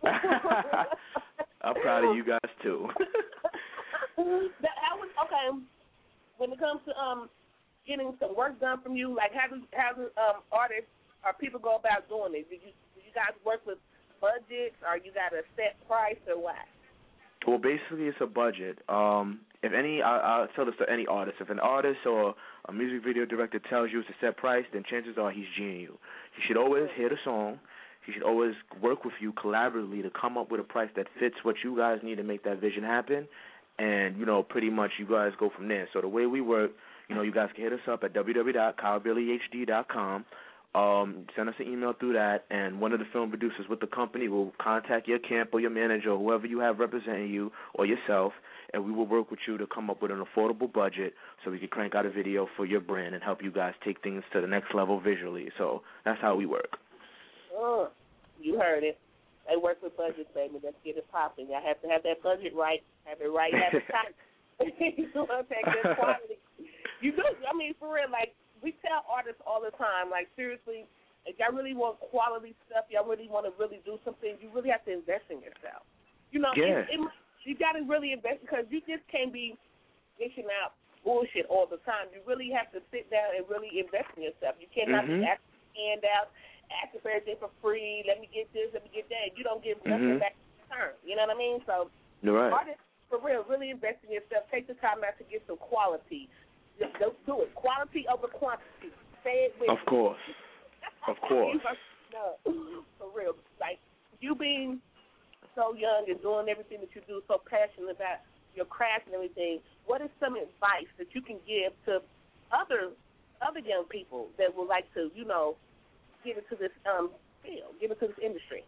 I'm proud of you guys, too. that, I was, okay, when it comes to um getting some work done from you? Like, how do how do um, artists or people go about doing it? Do you do you guys work with budgets, or you got a set price, or what? Well, basically, it's a budget. Um, if any, I, I'll tell this to any artist. If an artist or a music video director tells you it's a set price, then chances are he's G'ing you. He should always hear the song. He should always work with you collaboratively to come up with a price that fits what you guys need to make that vision happen. And, you know, pretty much you guys go from there. So the way we work, you know, you guys can hit us up at w w w dot kyle bailey h d dot com. Um, send us an email through that, and one of the film producers with the company will contact your camp or your manager or whoever you have representing you or yourself, and we will work with you to come up with an affordable budget so we can crank out a video for your brand and help you guys take things to the next level visually. So that's how we work. Oh, you heard it. They work with budgets, baby. Let's get it popping. I have to have that budget right, have it right, have it tight. You want to take good quality. You do. I mean, for real, like, we tell artists all the time, like, seriously, if y'all really want quality stuff, y'all really want to really do something, you really have to invest in yourself. You know, yeah. it, it, you got to really invest, because you just can't be dishing out bullshit all the time. You really have to sit down and really invest in yourself. You cannot mm-hmm. be asking hand out, asking for everything for free, let me get this, let me get that. You don't get nothing mm-hmm. back in return. You know what I mean? So, You're right. artists, for real, really invest in yourself. Take the time out to get some quality. Just don't do it. Quality over quantity. Say it with Of course. Of course. No, for real. Like, you being so young and doing everything that you do, so passionate about your craft and everything, what is some advice that you can give to other other young people that would like to, you know, get into this um field, get into this industry?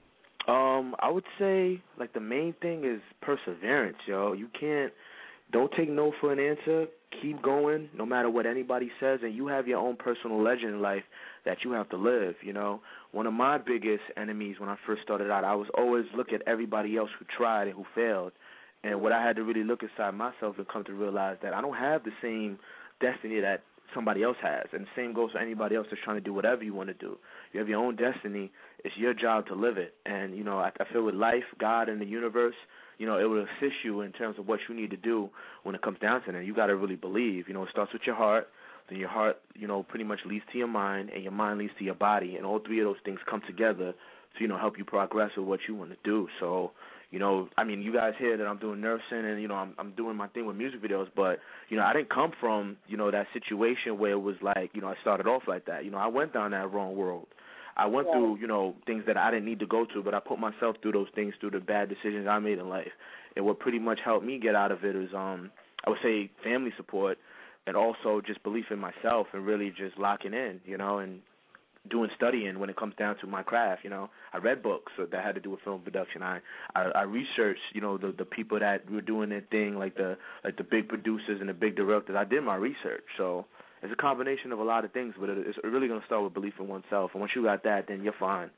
Um, I would say, like, the main thing is perseverance, yo. You can't, don't take no for an answer. Keep going, no matter what anybody says, and you have your own personal legend in life that you have to live, you know. One of my biggest enemies when I first started out, I was always look at everybody else who tried and who failed, and what I had to really look inside myself and come to realize that I don't have the same destiny that somebody else has, and the same goes for anybody else that's trying to do whatever you want to do. You have your own destiny. It's your job to live it, and, you know, I, I feel with life, God, and the universe, you know, it will assist you in terms of what you need to do when it comes down to that. You got to really believe. You know, it starts with your heart. Then your heart, you know, pretty much leads to your mind, and your mind leads to your body. And all three of those things come together to, you know, help you progress with what you want to do. So, you know, I mean, you guys hear that I'm doing nursing and, you know, I'm, I'm doing my thing with music videos. But, you know, I didn't come from, you know, that situation where it was like, you know, I started off like that. You know, I went down that wrong world. I went yeah. through, you know, things that I didn't need to go through, but I put myself through those things, through the bad decisions I made in life. And what pretty much helped me get out of it is, um, I would say, family support, and also just belief in myself and really just locking in, you know, and doing studying when it comes down to my craft, you know. I read books that had to do with film production. I, I, I researched, you know, the, the people that were doing their thing, like the like the big producers and the big directors. I did my research, so it's a combination of a lot of things, but it, it's really going to start with belief in oneself. And once you got that, then you're fine.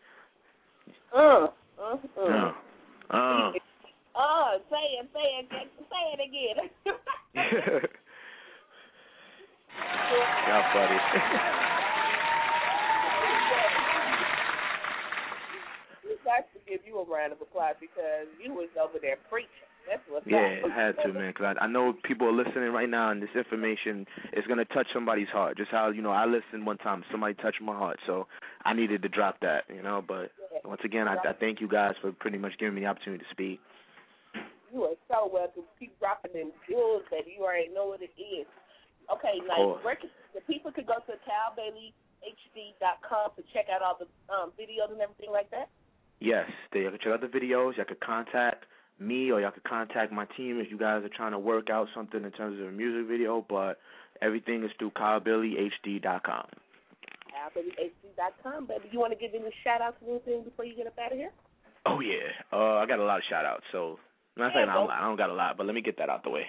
Uh, uh, uh. Uh, uh. Oh, say it, say it, say it again. Yeah, buddy. We got to give you a round of applause because you was over there preaching. That's what's yeah, up. I had to, man, because I, I know people are listening right now, and this information is going to touch somebody's heart. Just how, you know, I listened one time, somebody touched my heart, so I needed to drop that, you know. But yeah. once again, I, I thank you guys for pretty much giving me the opportunity to speak. You are so welcome. Keep dropping them jewels, baby. You already know what it is. Okay, like, where can, the people could go to kyle bailey h d dot com to check out all the um, videos and everything like that? Yes, they can check out the videos. Y'all could contact me or y'all could contact my team if you guys are trying to work out something in terms of a music video, but everything is through kyle bailey h d dot com. kyle bailey h d dot com, baby. You want to give any shout-outs or anything before you get up out of here? Oh, yeah. Uh, I got a lot of shout-outs, so I'm not saying yeah, I don't got a lot, but let me get that out the way.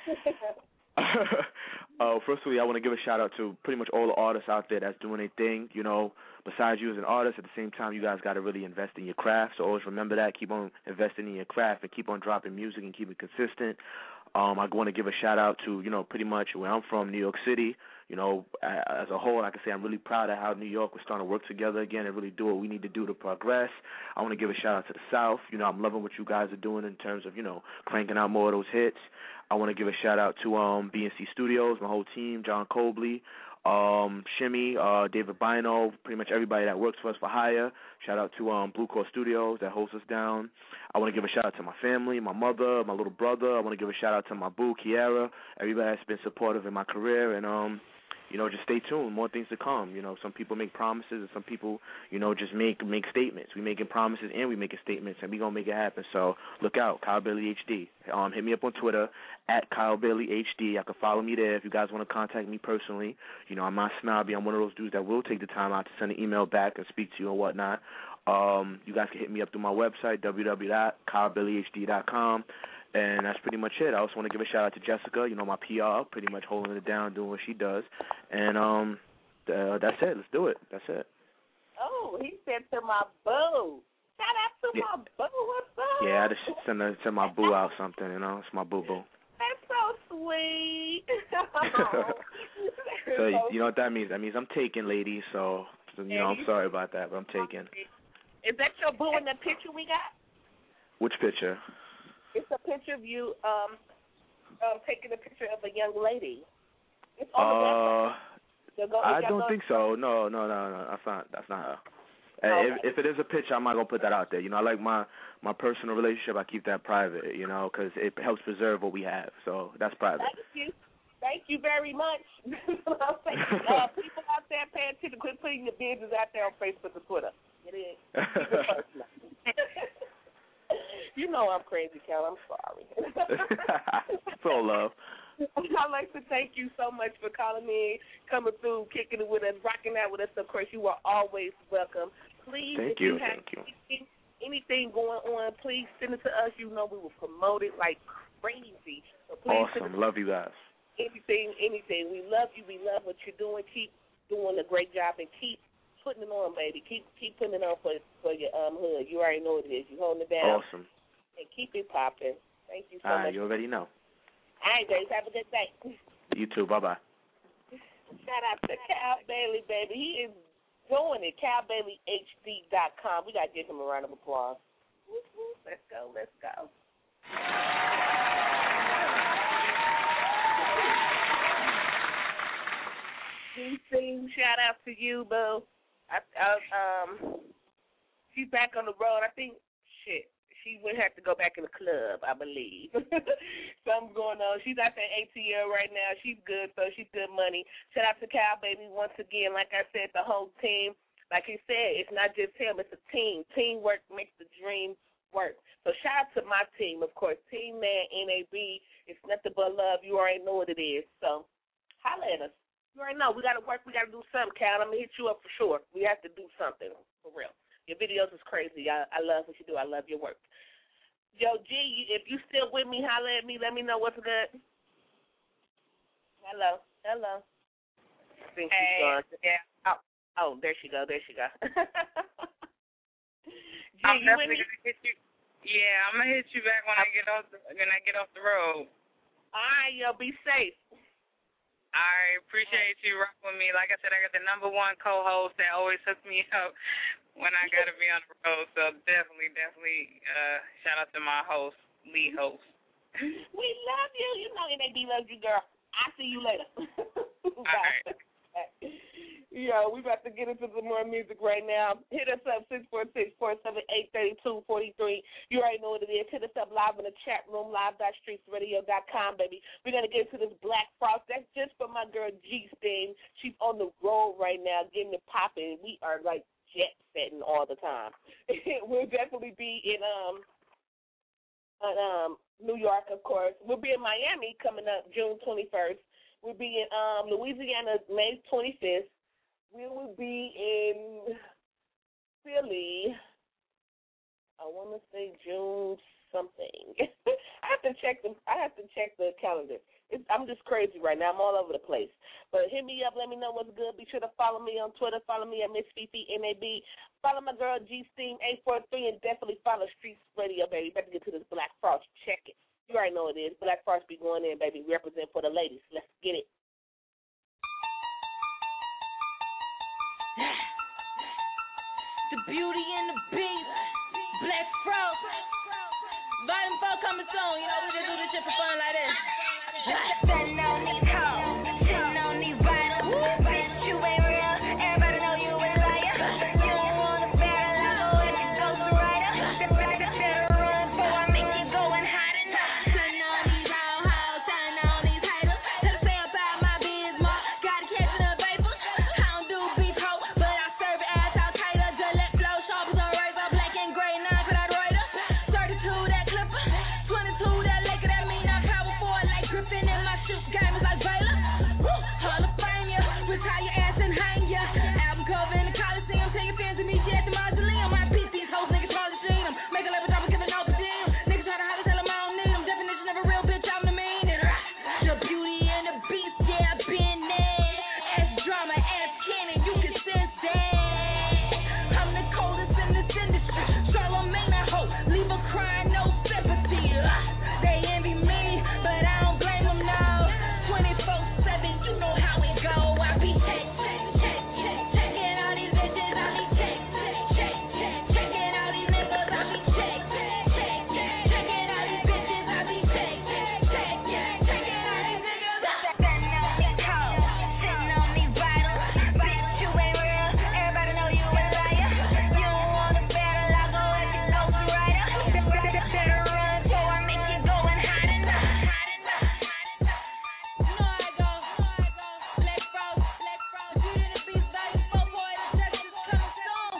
uh, firstly, I want to give a shout-out to pretty much all the artists out there that's doing their thing. You know, besides you as an artist, at the same time, you guys got to really invest in your craft. So always remember that. Keep on investing in your craft and keep on dropping music and keep it consistent. Um, I want to give a shout-out to, you know, pretty much where I'm from, New York City. You know, as a whole, I can say I'm really proud of how New York is starting to work together again and really do what we need to do to progress. I want to give a shout-out to the South. You know, I'm loving what you guys are doing in terms of, you know, cranking out more of those hits. I want to give a shout out to um B N C Studios, my whole team, John Cobley, um Shimmy, uh, David Bino, pretty much everybody that works for us for hire. Shout out to um Blue Core Studios that hosts us down. I want to give a shout out to my family, my mother, my little brother. I want to give a shout out to my boo, Kiara, everybody that's been supportive in my career, and um. You know, just stay tuned. More things to come. You know, some people make promises, and some people, you know, just make make statements. We making promises and we making statements, and we gonna make it happen. So look out, Kyle Bailey H D. Um, hit me up on Twitter at Kyle Bailey H D. I can follow me there if you guys want to contact me personally. You know, I'm not snobby. I'm one of those dudes that will take the time out to send an email back and speak to you and whatnot. Um, you guys can hit me up through my website, w w w dot kyle bailey h d dot com. And that's pretty much it. I also want to give a shout out to Jessica, you know, my P R, pretty much holding it down, doing what she does. And um, uh, that's it. Let's do it. That's it. Oh, he said to my boo. Shout out to yeah. my boo. What's up? Yeah, I just send, a, send my boo out something, you know. It's my boo-boo. That's so sweet. So, you know what that means? That means I'm taking, ladies. So, you know, I'm sorry about that, but I'm taking. Is that your boo in the picture we got? Which picture? It's a picture of you um, um, taking a picture of a young lady. It's on the uh, website. Go, I don't think so. No, no, no, no. That's not. That's not her. Okay. If, if it is a picture, I'm not gonna put that out there. You know, I like my my personal relationship. I keep that private. You know, because it helps preserve what we have. So that's private. Thank you. Thank you very much. uh, people out there paying attention. Quit putting your business out there on Facebook and Twitter. It is. You know I'm crazy, Cal. I'm sorry. So love. I'd like to thank you so much for calling me, coming through, kicking it with us, rocking out with us. Of course, you are always welcome. Please, thank if you, you have thank you. anything, anything going on, please send it to us. You know we will promote it like crazy. So please awesome. Love you guys. Anything, anything. We love you. We love what you're doing. Keep doing a great job and keep putting it on, baby. Keep keep putting it on for for your um hood. You already know what it is. You holding it down. Awesome. And keep it popping. Thank you so All right, much. you already know. All right, guys. Have a good day. You too. Bye-bye. Shout out to Cal Bailey, baby. He is doing it. Cal Bailey H D dot com. We got to give him a round of applause. Let's go. Let's go. D-Scene, shout out to you, boo. I, I, um, she's back on the road. I think, shit. She would have to go back in the club, I believe. Something's going on. She's out there at A T L right now. She's good, so she's good money. Shout out to Cal Baby once again. Like I said, the whole team. Like he said, it's not just him. It's a team. Teamwork makes the dream work. So shout out to my team, of course. Team Man, N A B. It's nothing but love. You already know what it is. So holla at us. You already know. We got to work. We got to do something, Cal. I'm going to hit you up for sure. We have to do something, for real. Your videos is crazy. I, I love what you do. I love your work. Yo, G, if you still with me, holla at me. Let me know what's good. Hello. Hello. I think hey, she's gone. Yeah. Oh, oh, there she go. There she go. G, I'm you with me? gonna hit you. Yeah, I'm gonna hit you back when I get off the, when I get off the road. All right, yo, be safe. I appreciate you rocking with me. Like I said, I got the number one co-host that always hooks me up when I got to be on the road. So definitely, definitely uh, shout out to my host, lead host. We love you. You know N A B loves you, girl. I'll see you later. All right. Yo, we about to get into some more music right now. Hit us up, six four six, four seven eight, three two four three. You already know what it is. Hit us up live in the chat room, live dot streets radio dot com, baby. We're going to get into this Black Frost. That's just for my girl G-Sting. She's on the road right now, getting it popping. We are, like, jet setting all the time. We'll definitely be in um, in, um New York, of course. We'll be in Miami coming up June twenty-first. We'll be in um, Louisiana May twenty-fifth. We will be in Philly, I want to say June something. I have to check the I have to check the calendar. It's, I'm just crazy right now. I'm all over the place. But hit me up. Let me know what's good. Be sure to follow me on Twitter. Follow me at Miss Fifi N A B. Follow my girl G Steam eight four three, and definitely follow Streets Radio, baby. Better get to this Black Frost. Check it. You already know what it is. Black Frost be going in, baby. Represent for the ladies. Let's get it. The beauty and the beast, Black Frost. Volume four coming soon. You know we just do this shit for fun like this. Sitting on these hoes, sitting on these vitals. Bitch, you ain't real. Everybody know you a liar. You don't want a battle, I go at you ghostwriter. The fact that better run for I make you going hot enough. Sitting on these old hoes, sitting on these haters. Tell say about my biz, ma. Gotta catch in the vapor. I don't do beef hoe, but I serve it ass out tighter. Gillette flow, sharpers on razor, black and gray, nine for that Raider. thirty-two that clipper, twenty-two that Laker. That mean I power forward like Griffin in my shoot game is like Baylor. Woo, Hall of Fame ya, retire your ass and hang ya. Album cover in the Coliseum, tell your fans to meet you at the mausoleum. I beat these hoes, niggas probably seen them. Make a label drop and give it no per diem. Niggas try to holler, tell them I don't need them. Definition of a real bitch, I'm the mean. And the beauty and the beast, yeah, I been there. Ass drama, ass cannon, you can sense that. I'm the coldest in this industry. Charlamagne a hoe, leave her crying, no sympathy. They envy me, but I don't blame them now. twenty-four seven, you know how it go. I be check, check, check, check, checking all these bitches. I be check, check, check, check, checking all these niggas. I be check, check, check, check, checking all these bitches. I be check, check, check, check, checking all these niggas. Sitting on these hoes, sitting on these vitals. Bitch, you ain't real. Everybody know you a liar. You don't want a battle, I go at you ghostwriter. Better run so I make you going hot enough. You know how I go. Black Frost, Black Frost, Beauty and the Beast, Volume four, Boy, the Justice coming soon.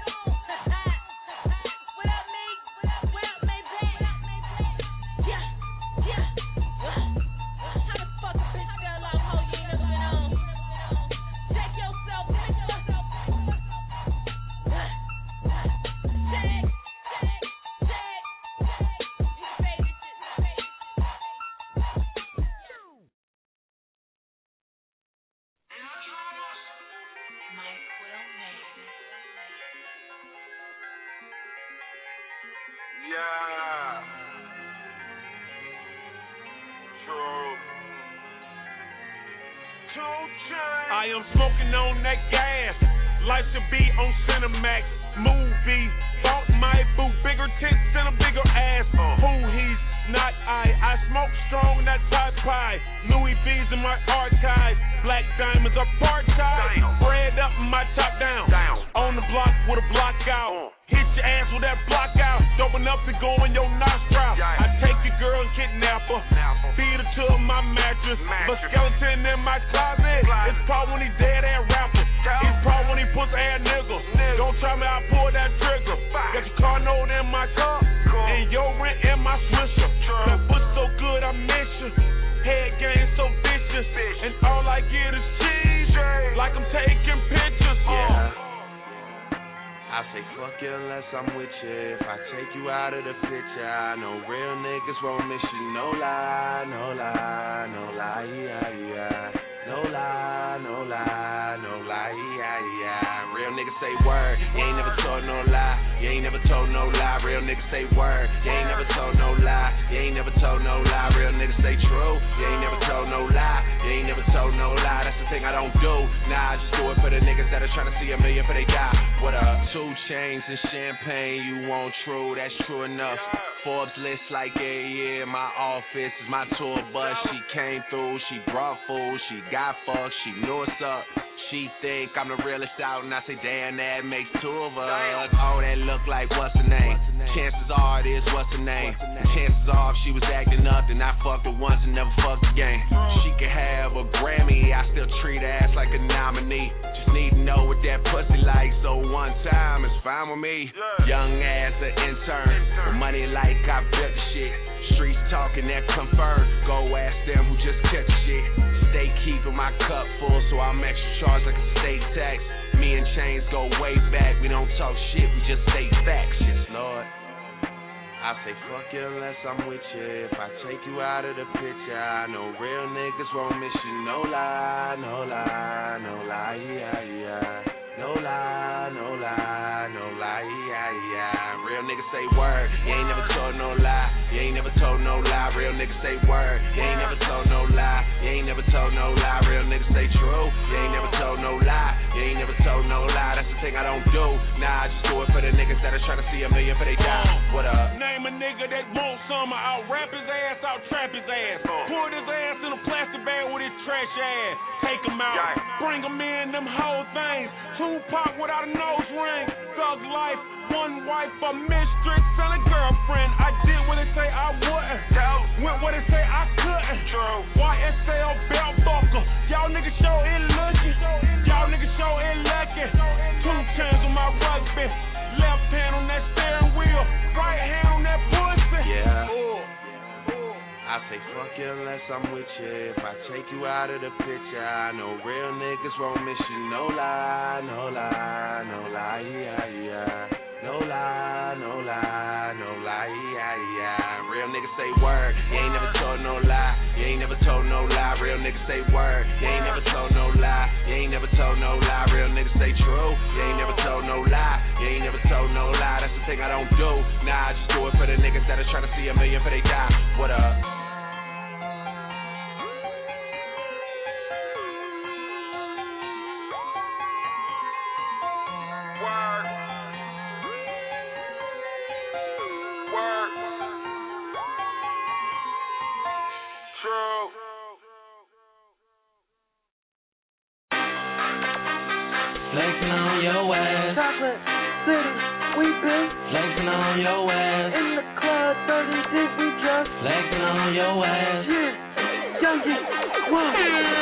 What up, me? What up, Maybach? Yeah, yeah. How the fuck a bitch fell off, hoe, you ain't never been on? Check yourself, check yourself. Check, check, check. You baby shit, Yeah. True. Two chains. I am smoking on that gas. Life should be on Cinemax. Movie. Bought my boo. Bigger tits and a bigger ass. Who he's not I. I smoke strong, not pot pie. Louis V's in my archive. Black diamonds are part-time. Spread up and my top down. down. On the block with a block out. Hit your ass with that block out. Open up and go in your nostril. I take your girl and kidnap her. Feed her to my mattress. But skeleton in my closet. It's probably when he dead ass rapper. It's probably when he puts ass nigga. Don't try me, I pull that trigger. Got your car note in my car. And your rent in my swisher. That bush so good I miss you. Head game so vicious. And all I get is cheese. Like I'm taking pictures. Yeah. I say fuck you unless I'm with you. If I take you out of the picture, I know real niggas won't miss you. No lie, no lie, no lie, yeah, yeah. No lie, no lie, no lie, yeah, yeah. Real niggas say word, you ain't never told no lie. You ain't never told no lie. Real niggas say word, you ain't never told no lie. You ain't never told no lie. Real niggas say true, you ain't never told no lie. You ain't never told no lie. That's the thing I don't do. Nah, I just do it for the niggas that are trying to see a million for they die. What up? Two chains and champagne, you want true, that's true enough. Forbes list like yeah, yeah, my office is my tour bus. She came through, she brought food, she got fucked, she knew what's up. She think I'm the realest out, and I say, damn, that makes two of us. Oh, that look like what's her name? Chances are it is what's her name. Chances are if she was acting up, then I fucked her once and never fucked again. She could have a Grammy, I still treat her ass like a nominee. Just need to know what that pussy like, so one time it's fine with me. Young ass an intern, with money like I built the shit. Streets talking that confirmed, go ask them who just kept the shit. Stay keeping my cup full, so I'm extra charged like a state tax. Me and Chains go way back. We don't talk shit, we just say facts. Yes, Lord. I say fuck you unless I'm with you. If I take you out of the picture, I know real niggas won't miss you. No lie, no lie, no lie, yeah, yeah. No lie, no lie, no lie, yeah, yeah. Real niggas say word, you ain't never told no lie. You ain't never told no lie. Real niggas say word, you ain't never told no lie. You ain't never told no lie. Real niggas say true, you ain't never told no lie. You ain't never told no lie. That's the thing I don't do. Nah, I just do it for the niggas that are trying to see a million for they die. What up? Name a nigga that wants some, I'll rap his ass, I'll trap his ass. Put his ass plastic bag with his trash ass. Take him out, bring him in, them whole things. Tupac without a nose ring. Thug life, one wife, a mistress, and a girlfriend. I did what they say I wouldn't. Went what they say I couldn't. True. Y S L belt buckle. Y'all niggas show it looking. Y'all niggas show it lucky. Two turns on my rugby. Left hand on that steering wheel. Right hand on that pussy. Yeah. I say fuck you unless I'm with you. If I take you out of the picture, I know real niggas won't miss you. No lie, no lie, no lie, yeah, yeah. No lie, no lie, no lie, yeah, yeah. Real niggas say word, you ain't never told no lie. You ain't never told no lie. Real niggas say word, you ain't never told no lie. You ain't never told no lie. Real niggas say true, you ain't never told no lie. You ain't never told no lie. That's the thing I don't do. Nah, I just do it for the niggas that are trying to see a million for they die. What up? Flexing on your ass. Chocolate City, we been flexing on your ass. In the club, thirty did we just flexing on your ass. Yeah, youngin', whoa.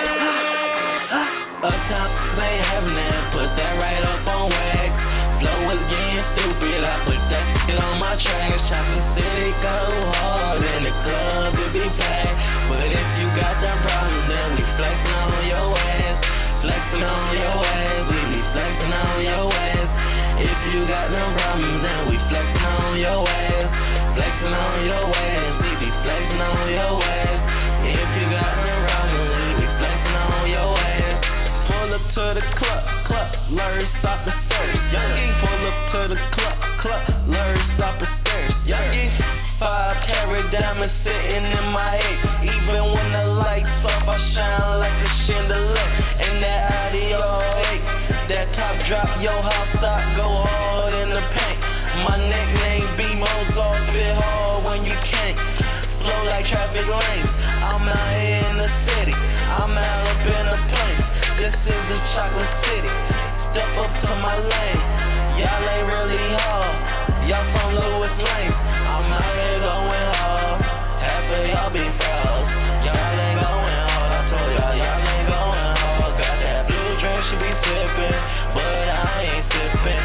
Up top, ain't having that. Put that right up on wax. Flow was getting stupid. I put that shit on my tracks. Chocolate City go hard. In the club, it be packed. But if you got them problems, then we flexing on your ass. Flexing on your ass, we be flexing on your ass. If you got no problems, then we flexing on your ass. Flexing on your ass, we be flexing on your ass. If you got no problems, we be flexing on your ass. Pull up to the club, club, learn stop the stairs. Youngin, pull up to the club, club, learn stop the stairs. Youngin, five carat diamond sitting in my head. Even when the lights off, I shine like a chandelier. And that audio eight, that top drop, your house stop, go hard in the paint. My nickname B Mozart, fit hard when you can't. Flow like traffic lanes. I'm out here in the city. I'm out up in the plane. This is the Chocolate City. Step up to my lane. Y'all ain't really hard. Y'all from Louis Lane. I'm out here going hard. Half of y'all be froze. Y'all ain't going hard. I told y'all, y'all ain't going hard. Got that blue drink, she be sipping, but I ain't sipping.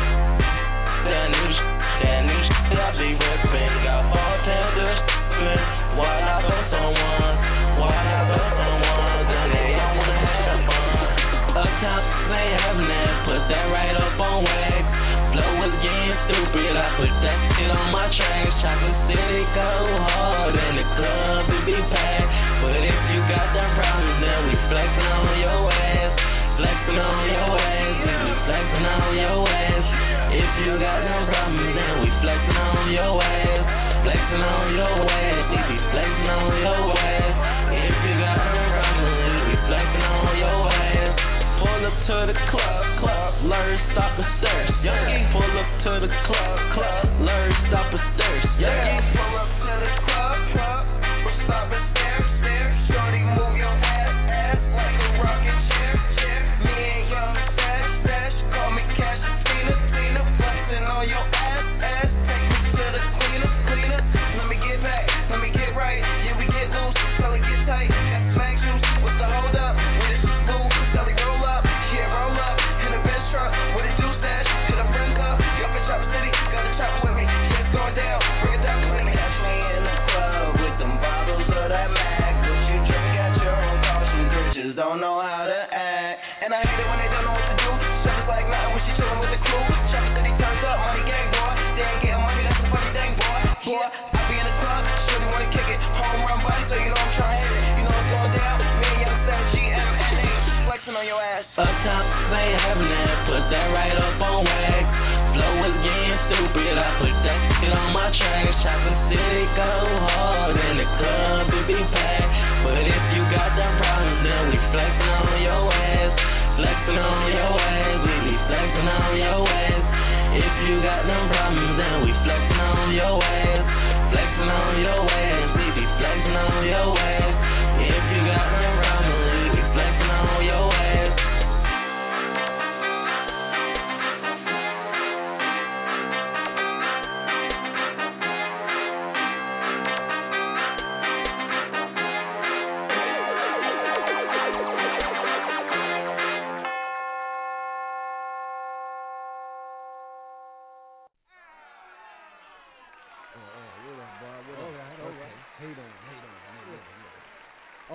That new sh, that new shit I be ripping. Got bartenders shipping. Why I put someone? Why I put someone? Then they all wanna have fun. Up top, they having that. Put that right up on wax. Flow was getting stupid. I put that shit on my tracks. Chocolate City go hard. In the club, it be packed. But if you got them problems, then we flexing on your ass. Flexing on your ass. We be flexing on your ass. If you got them problems, then we flexing on your ass. Flexing on your ass. We be flexing on your ass. If you got them problems, we be flexing on your ass. Pull up to the club, club, learn stop the stairs. Youngin, pull up to the club, club, learn stop the stairs. Youngin, pull up to the club, club, we're stopping stairs, stairs. Shorty, move your ass, ass like a rocking chair, chair. Me and Young Stash, Stash, call me Cash, Tina, Tina, flexing on your ass, ass. Take me to the cleaner, cleaner. Let me get back, let me get right. Yeah, we get loose, till it get tight. Got smack shoes, what's the hold up? When it's smooth, till it roll up. Yeah, roll up in a bench truck with a juice dash. Hit a friend cup, you up in Chocolate City, got a chopper with me. Yeah, it's going down, bring it down with me. Catch me in the club with them bottles of that Mac. But you drink at your own caution, bitches don't know how to act. And I hate it when they don't know what to do. Shut us like nothing when she chillin' with the crew. Chocolate City turns up, money gang boy. They ain't getting money, that's a funny thing, boy. Boy, I be in the club, shorty wanna kick it. Home run body, so you know I'm trying to hit it. You know it's going down, me and Young Stan, G M N A, flexing on your ass. Up top, they having that, put that right up on wax. Flow was getting stupid, I put that shit on my tracks. Chocolate City go hard, in the club it be packed. But if you got them problems, then we flexing on your ass. Flexing on your ass, we be flexing on your ass. If you got them problems, then we flexing on your ass. Flexing on your ass, we be flexing on your ass. If you got them problems,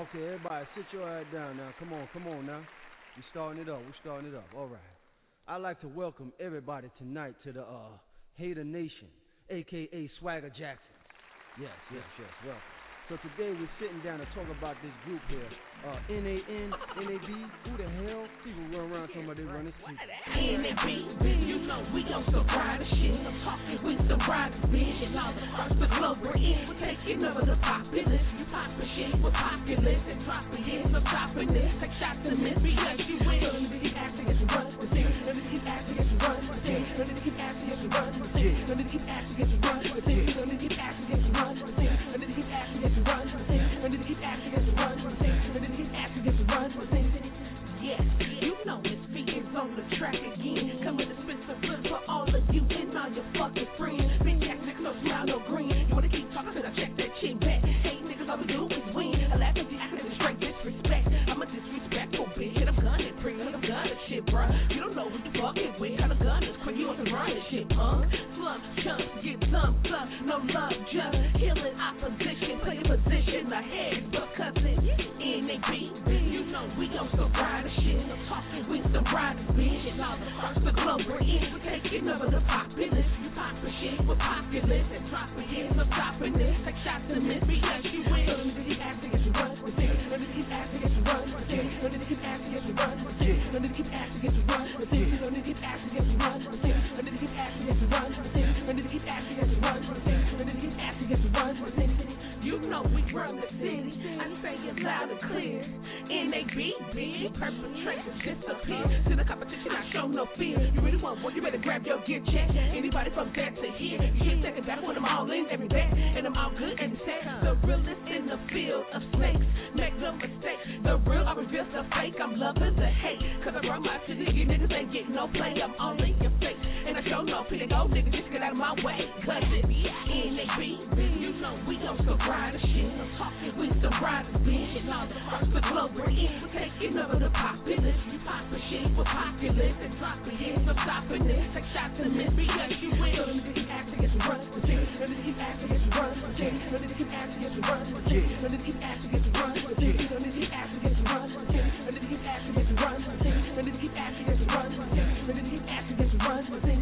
Okay, everybody, sit your ass down now. Come on, come on now. We starting it up. We starting it up. All right. I'd like to welcome everybody tonight to the uh, Hater Nation, a k a. Swagger Jackson. Yes, yes, yes, welcome. So today we're sitting down to talk about this group here, uh, N A N, N A B, who the hell? People run around talking about they run this shit. N A B, you know we on some rider shit. I'm talking with some riders, bitch. And all the first the club we're in, we're taking over the populace. You poppin' shit, we're populous and dropping hits. I'm chopping this, take shots to miss because you win. So let me keep asking us to run with it. Let me keep asking us to run with it. Let me keep asking us to run with it. Let me keep asking us to run with it. Let me keep asking us to run with it. Let me keep asking us to run with it. Let me keep asking us to run with it. Let me keep asking us to run with it. Yes, you know Miss P is on the track again. Come with a spit some good for all of you and all your fucking friends. Bitch ass niggas no smile, no green. You wanna keep talking, so I check that shit back. Hey niggas, all we do is win. I laugh at you acting in straight disrespect. I'm a disrespectful bitch, and I'm gunning pretty. I'm gunning shit, bruh. You don't know who you fucking with. How the gun is quick, you want to run this shit, punk. Slump, chumps, get some love, no love, just killing opposition. Play your position ahead, because it's N A B. You know we on some rider shit. I'm talking with some riders, bitch. And all the first the club we're in, we're taking over the populace. You poppin' shit, we're populous and dropping hits. I'm dropping this, take shots to miss because you win. So let me keep asking us to run with it. Let me keep asking us to run with it. Let me keep asking us to run with it. Let me keep asking us to run with it. Let me keep asking us to run with it. Let me keep asking us to run with it. Let me keep asking us to run with it. Let me keep asking us to run with it. You know we run the city. I say it loud and clear. N A B, bitch, perpetrators disappear. To the competition, I show no fear. You really want one, you better grab your gear check. Anybody from there to here, you keep taking back when I'm all in every bet. And I'm all good and set. The realest in the field of snakes. Make no mistake, the real I reveal the fake. I'm loving the hate, cause I run my city. You niggas ain't getting no play. I'm all in your face. And I show no pity, go nigga, just get out of my way. Cause it's N A B, you know we on some rider shit. I'm talking with some riders, bitch. And all the first the club we're in, we're taking over the populace. You poppin' shit, we're populous and dropping hits. I'm stopping this, take shots to miss because you win. So let me keep asking us to run with it. Let me keep asking us to run with it. Let me keep asking us to run with it. Let me keep asking us to run with it. Let me keep asking us to run with it. Let me keep asking us to run with it. Let me keep asking us to run with it. Let me keep asking us to run with it.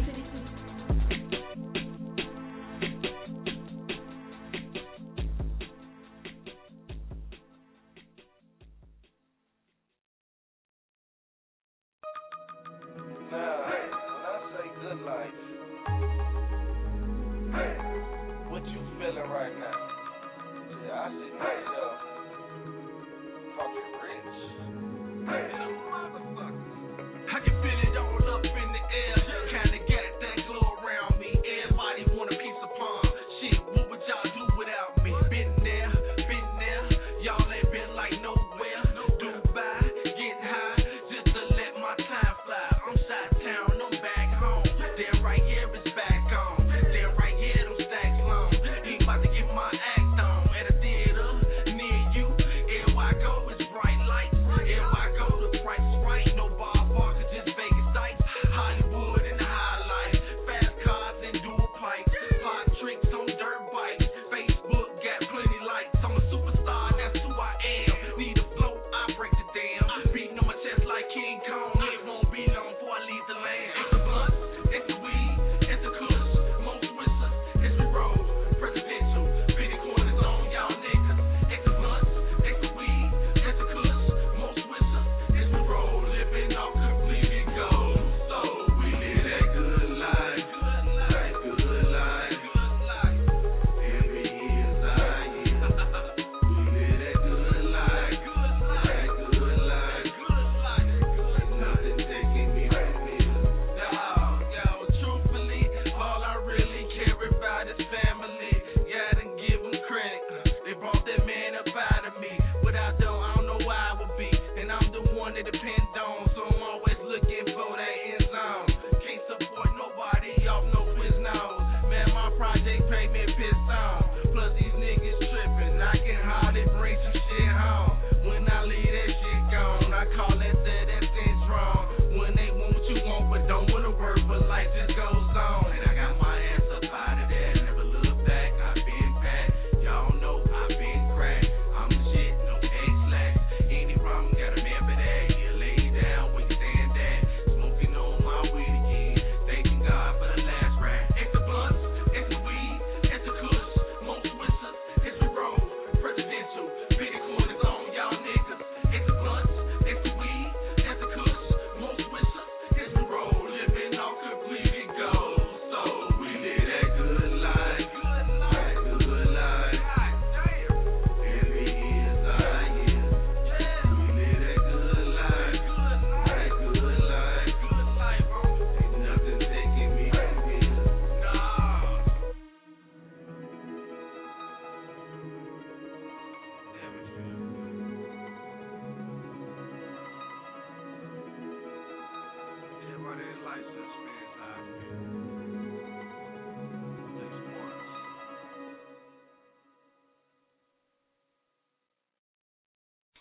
Now, when I say good life, what you feeling right now? Yeah, I see myself fucking rich. I can feel it all up in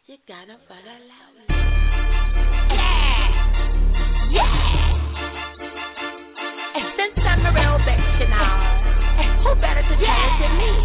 You got them for the low. Yeah, yeah. And since I'm a real bitch and all, who better to tell it than me?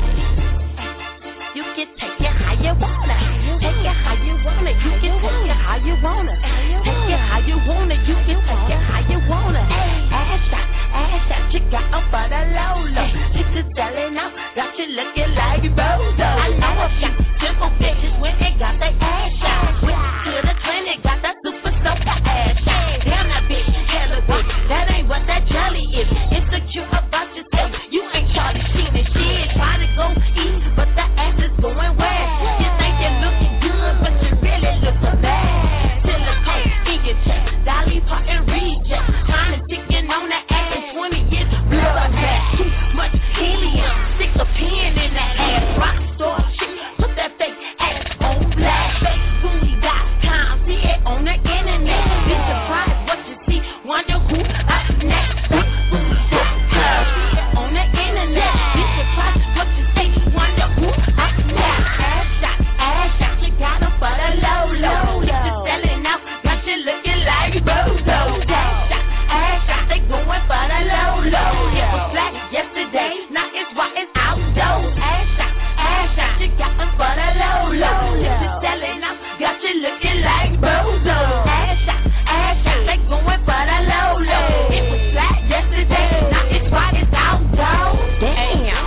You can take it how you wanna, take it how you wanna. You can take it how you wanna, take it how you wanna. You can take it how you wanna. Ass shot, ass shot, you got up for the low low. You just selling out, got you looking like Bozo. I know a few simple bitches when they got their ass shot. Went to the clinic, got that super soaker ass shot. Damn that bitch, hella good. That ain't what that jelly is. Insecure about yourself, you ain't Charlie Sheen and shit. Try to go eat, but the ass is going west. You think you're looking good, but you really look so bad. Silicone in your chest, Dolly Parton reject. Trying to stick in on that ass in twenty years, blood back. Too much helium, stick a pin in that ass. Rock star shit, put that fake ass on blast. Fake booty dot com, see it on the internet. Be surprised what you see, wonder who up next. Fake booty dot com, see it on the internet. Be surprised what you see, wonder who up next. Ass shot, ass shot, you got them for the low low. If you're selling out, got you looking like Bozo. Ass shot, ass shot, they going for the low low. It was black yesterday, now it's white, it's outdoors. Ass shot, ass shot, you got them for the low low. If you're selling out, got you looking like Bozo. Ass shot, ass shot, they going for the low low. It was black yesterday, now it's white, it's outdoors. Damn.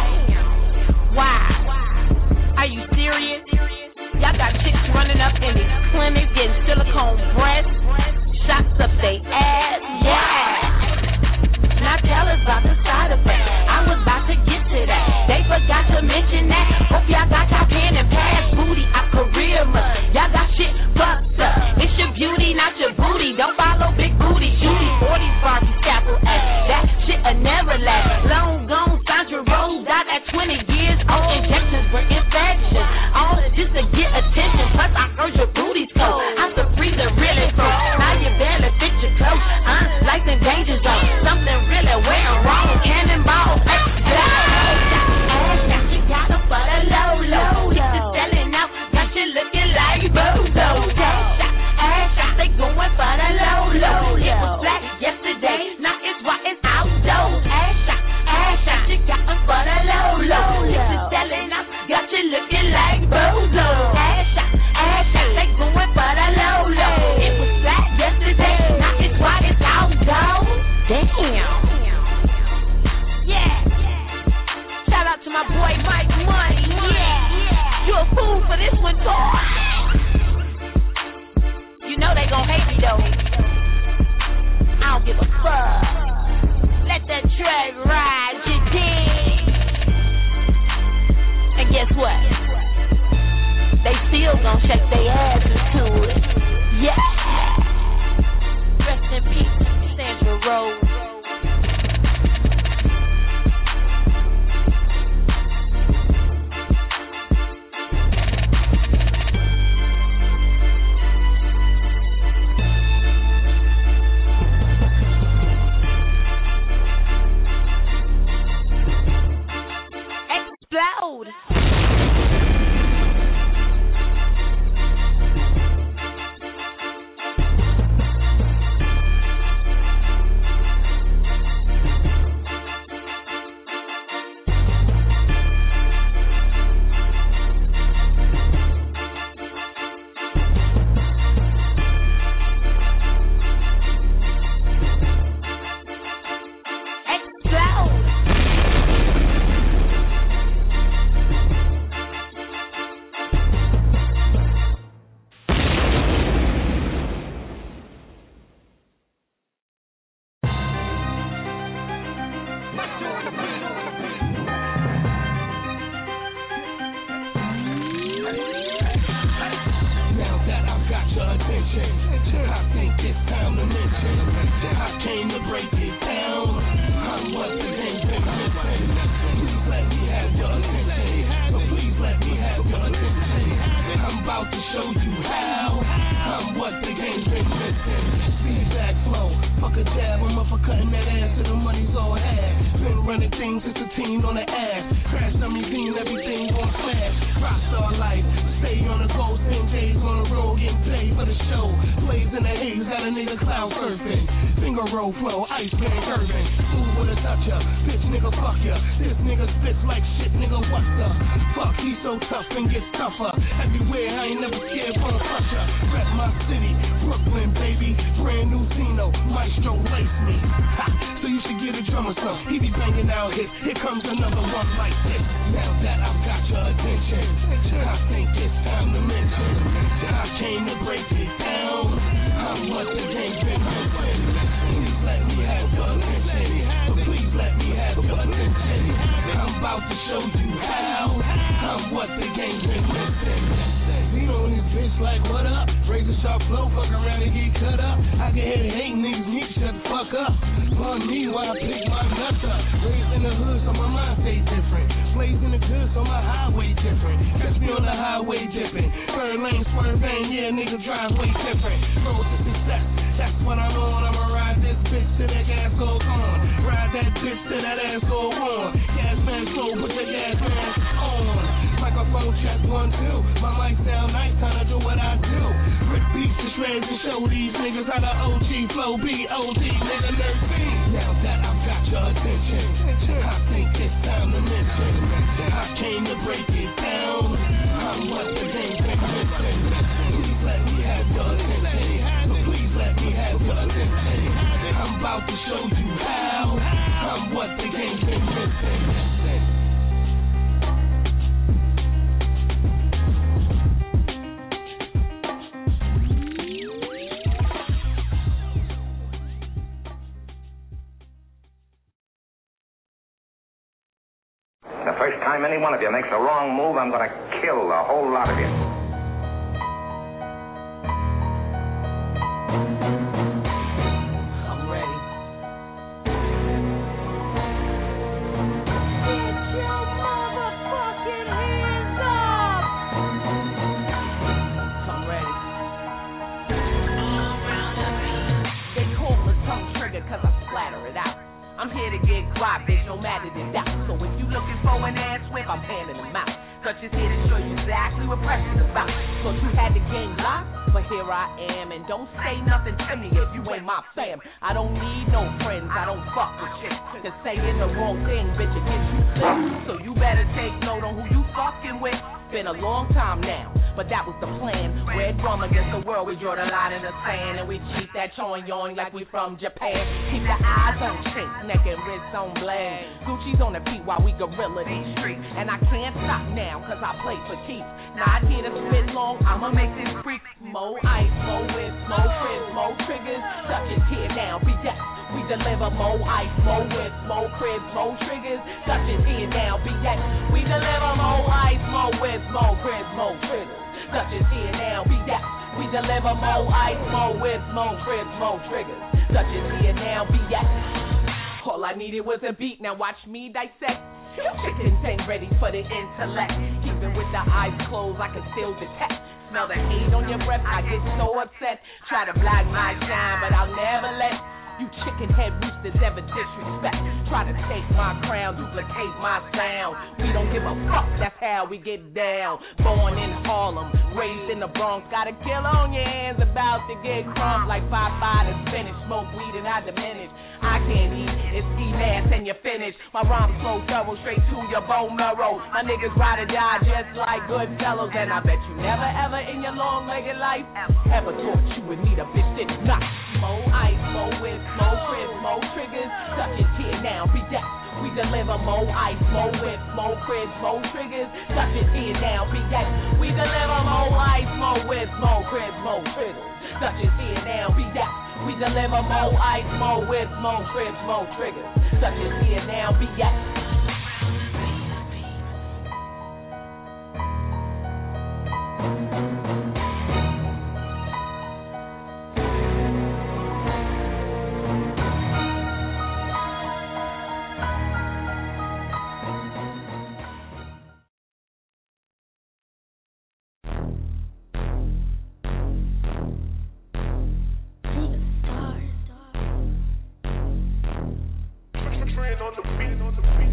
Wow. Are you serious? Y'all got chicks running up in these clinics getting silicone breasts, shots up they ass. Yeah. Now tell us about the side effects. I was about to get to that. They forgot to mention that. Hope y'all got y'all pen and pass. Booty, our career must. Y'all got shit fucked up. It's your beauty, not your booty. Don't follow big booty. Judy, forties, Barbie, scalpel ass. That shit'll never last. Long gone, Sandra Rose died at twenty years old. Injections were infections. All just to get attention. Plus, I heard your booty's cold. Out the freezer really froze. Now you barely fit your clothes. Uh, life in danger zone. Something really went wrong. Cannonball. Hey, ass shot, you got them for the low low. If you're selling out, got you looking like Bozo. Ass shot, ass shot, they going for the low low. It was black yesterday, now it's white, it's outdoors. Ass shot, ass shot, you got them for the low low. If you're selling out, got you looking like Bozo. Ass shot, ass shot, they going for the low low. It was black yesterday, now it's white, it's outdoors. Damn. Yeah. Shout out to my boy Mike Money. Yeah. You a fool for this one, boy. You know they gon' hate me though. I don't give a fuck. Let that track ride, you dig? And guess what? They still gon' shake their asses to it. Yeah. Rest in peace, Sandra Rose. Explode. Crash some museum, everything gon' smash. Rockstar life, stay on the go, spend days on the show. Blaze in the haze, got a nigga cloud surfing. Finger roll flow, ice man curving. Smooth with a toucher, bitch nigga fuck ya. This nigga spits like shit, nigga what the fuck? He so tough and gets tougher. Everywhere, I ain't never scared for a crusher. Rep my city, Brooklyn baby. Brand new Zeno, Maestro lace me. Ha, so you should get a drummer some. He be banging out hits. Here comes another one like this. Now that I've got your attention, I think it's time to mention I came to break it down. I'm what the game's been missing. Please let me have your attention. Please let me have your attention. I'm about to show you how. I'm what the game's been missing. Beat on this bitch like what up? Razor sharp flow, fuck around and get cut up. I can hear hate niggas need to shut the fuck up. On me while I pick my nuts up. Raised in the hood so my mind stay different. Blaze in the good so my highway different. Catch me on the highway dipping. Third lane swerve bang, yeah nigga drive way different. Road to success, that's what I'm on. I'ma ride this bitch till that gas goes on. Ride that bitch till that ass go on. Gas man slow, put the gas mask on. Microphone check one, two. My mic sound nice, time to do what I do. Rip beats to shreds and show these niggas how the O G flow be. O D, nigga, nerd me. Now that I've got your attention, I think it's time to mention I came to break it down. I'm what the game's been missing. Please let me have your attention. Please let me have your attention. I'm about to show you how. I'm what the game's been missing. The first time any one of you makes a wrong move, I'm going to kill the whole lot of you. I'm ready. Get your motherfucking hands up! I'm ready. They call the tongue trigger cause I splatter it out. I'm here to get quiet, bitch, no matter the doubt. So if you looking for an ass whip, I'm handing them out. Cause just here to show you exactly what pressure's about. So you had the game locked, but here I am. And don't say nothing to me if you ain't my fam. I don't need no friends, I don't fuck with shit. Cause saying the wrong thing, bitch, it gets you sick. So you better take note on who you fucking with. Been a long time now, but that was the plan. Red rum against the world, we draw the line in the sand. And we cheat that choin yoing like we from Japan. Keep the eyes on chink, neck and wrist on blade. Gucci's on the beat while we gorilla these streets. And I can't stop now, cause I play for keeps. Not here to spit long, I'ma make this freak. Mo ice, mo whip, mo cribs, mo triggers. Such is here now, be death. We deliver mo ice, mo whip, mo cribs, mo triggers. Such is here now, be death. We deliver mo ice, mo whip, mo cribs, mo triggers. Such is here now, be death. We deliver mo ice, mo whips, mo cribs, mo triggers. Such is here now, be death. All I needed was a beat, now watch me dissect. Chickens ain't ready for the intellect. Even with the eyes closed, I can still detect. Smell the hate on your breath, I get so upset. Try to block my shine, but I'll never let you chicken head roosters ever disrespect. Try to take my crown, duplicate my sound. We don't give a fuck, that's how we get down. Born in Harlem, raised in the Bronx. Got a killer on your hands, about to get crumped like five five to spinach. Smoke weed and I diminish. I can't eat, it's ski mask and you're finished. My rhymes flow thorough, straight to your bone marrow. My niggas ride or die just like good fellows. And I bet you never ever in your long-legged life ever thought you would need a bitch that's not. Mo ice, mo whip, mo cribs, mo triggers. Such is here now, be death. We deliver mo ice, mo whip, mo cribs, mo triggers. Such is here now, be death. We deliver mo ice, mo whip, mo cribs, mo triggers. Such is here now, be death. We deliver mo ice, mo whip, mo cribs, mo triggers. Such is here now, be death. On the beat, on the beat.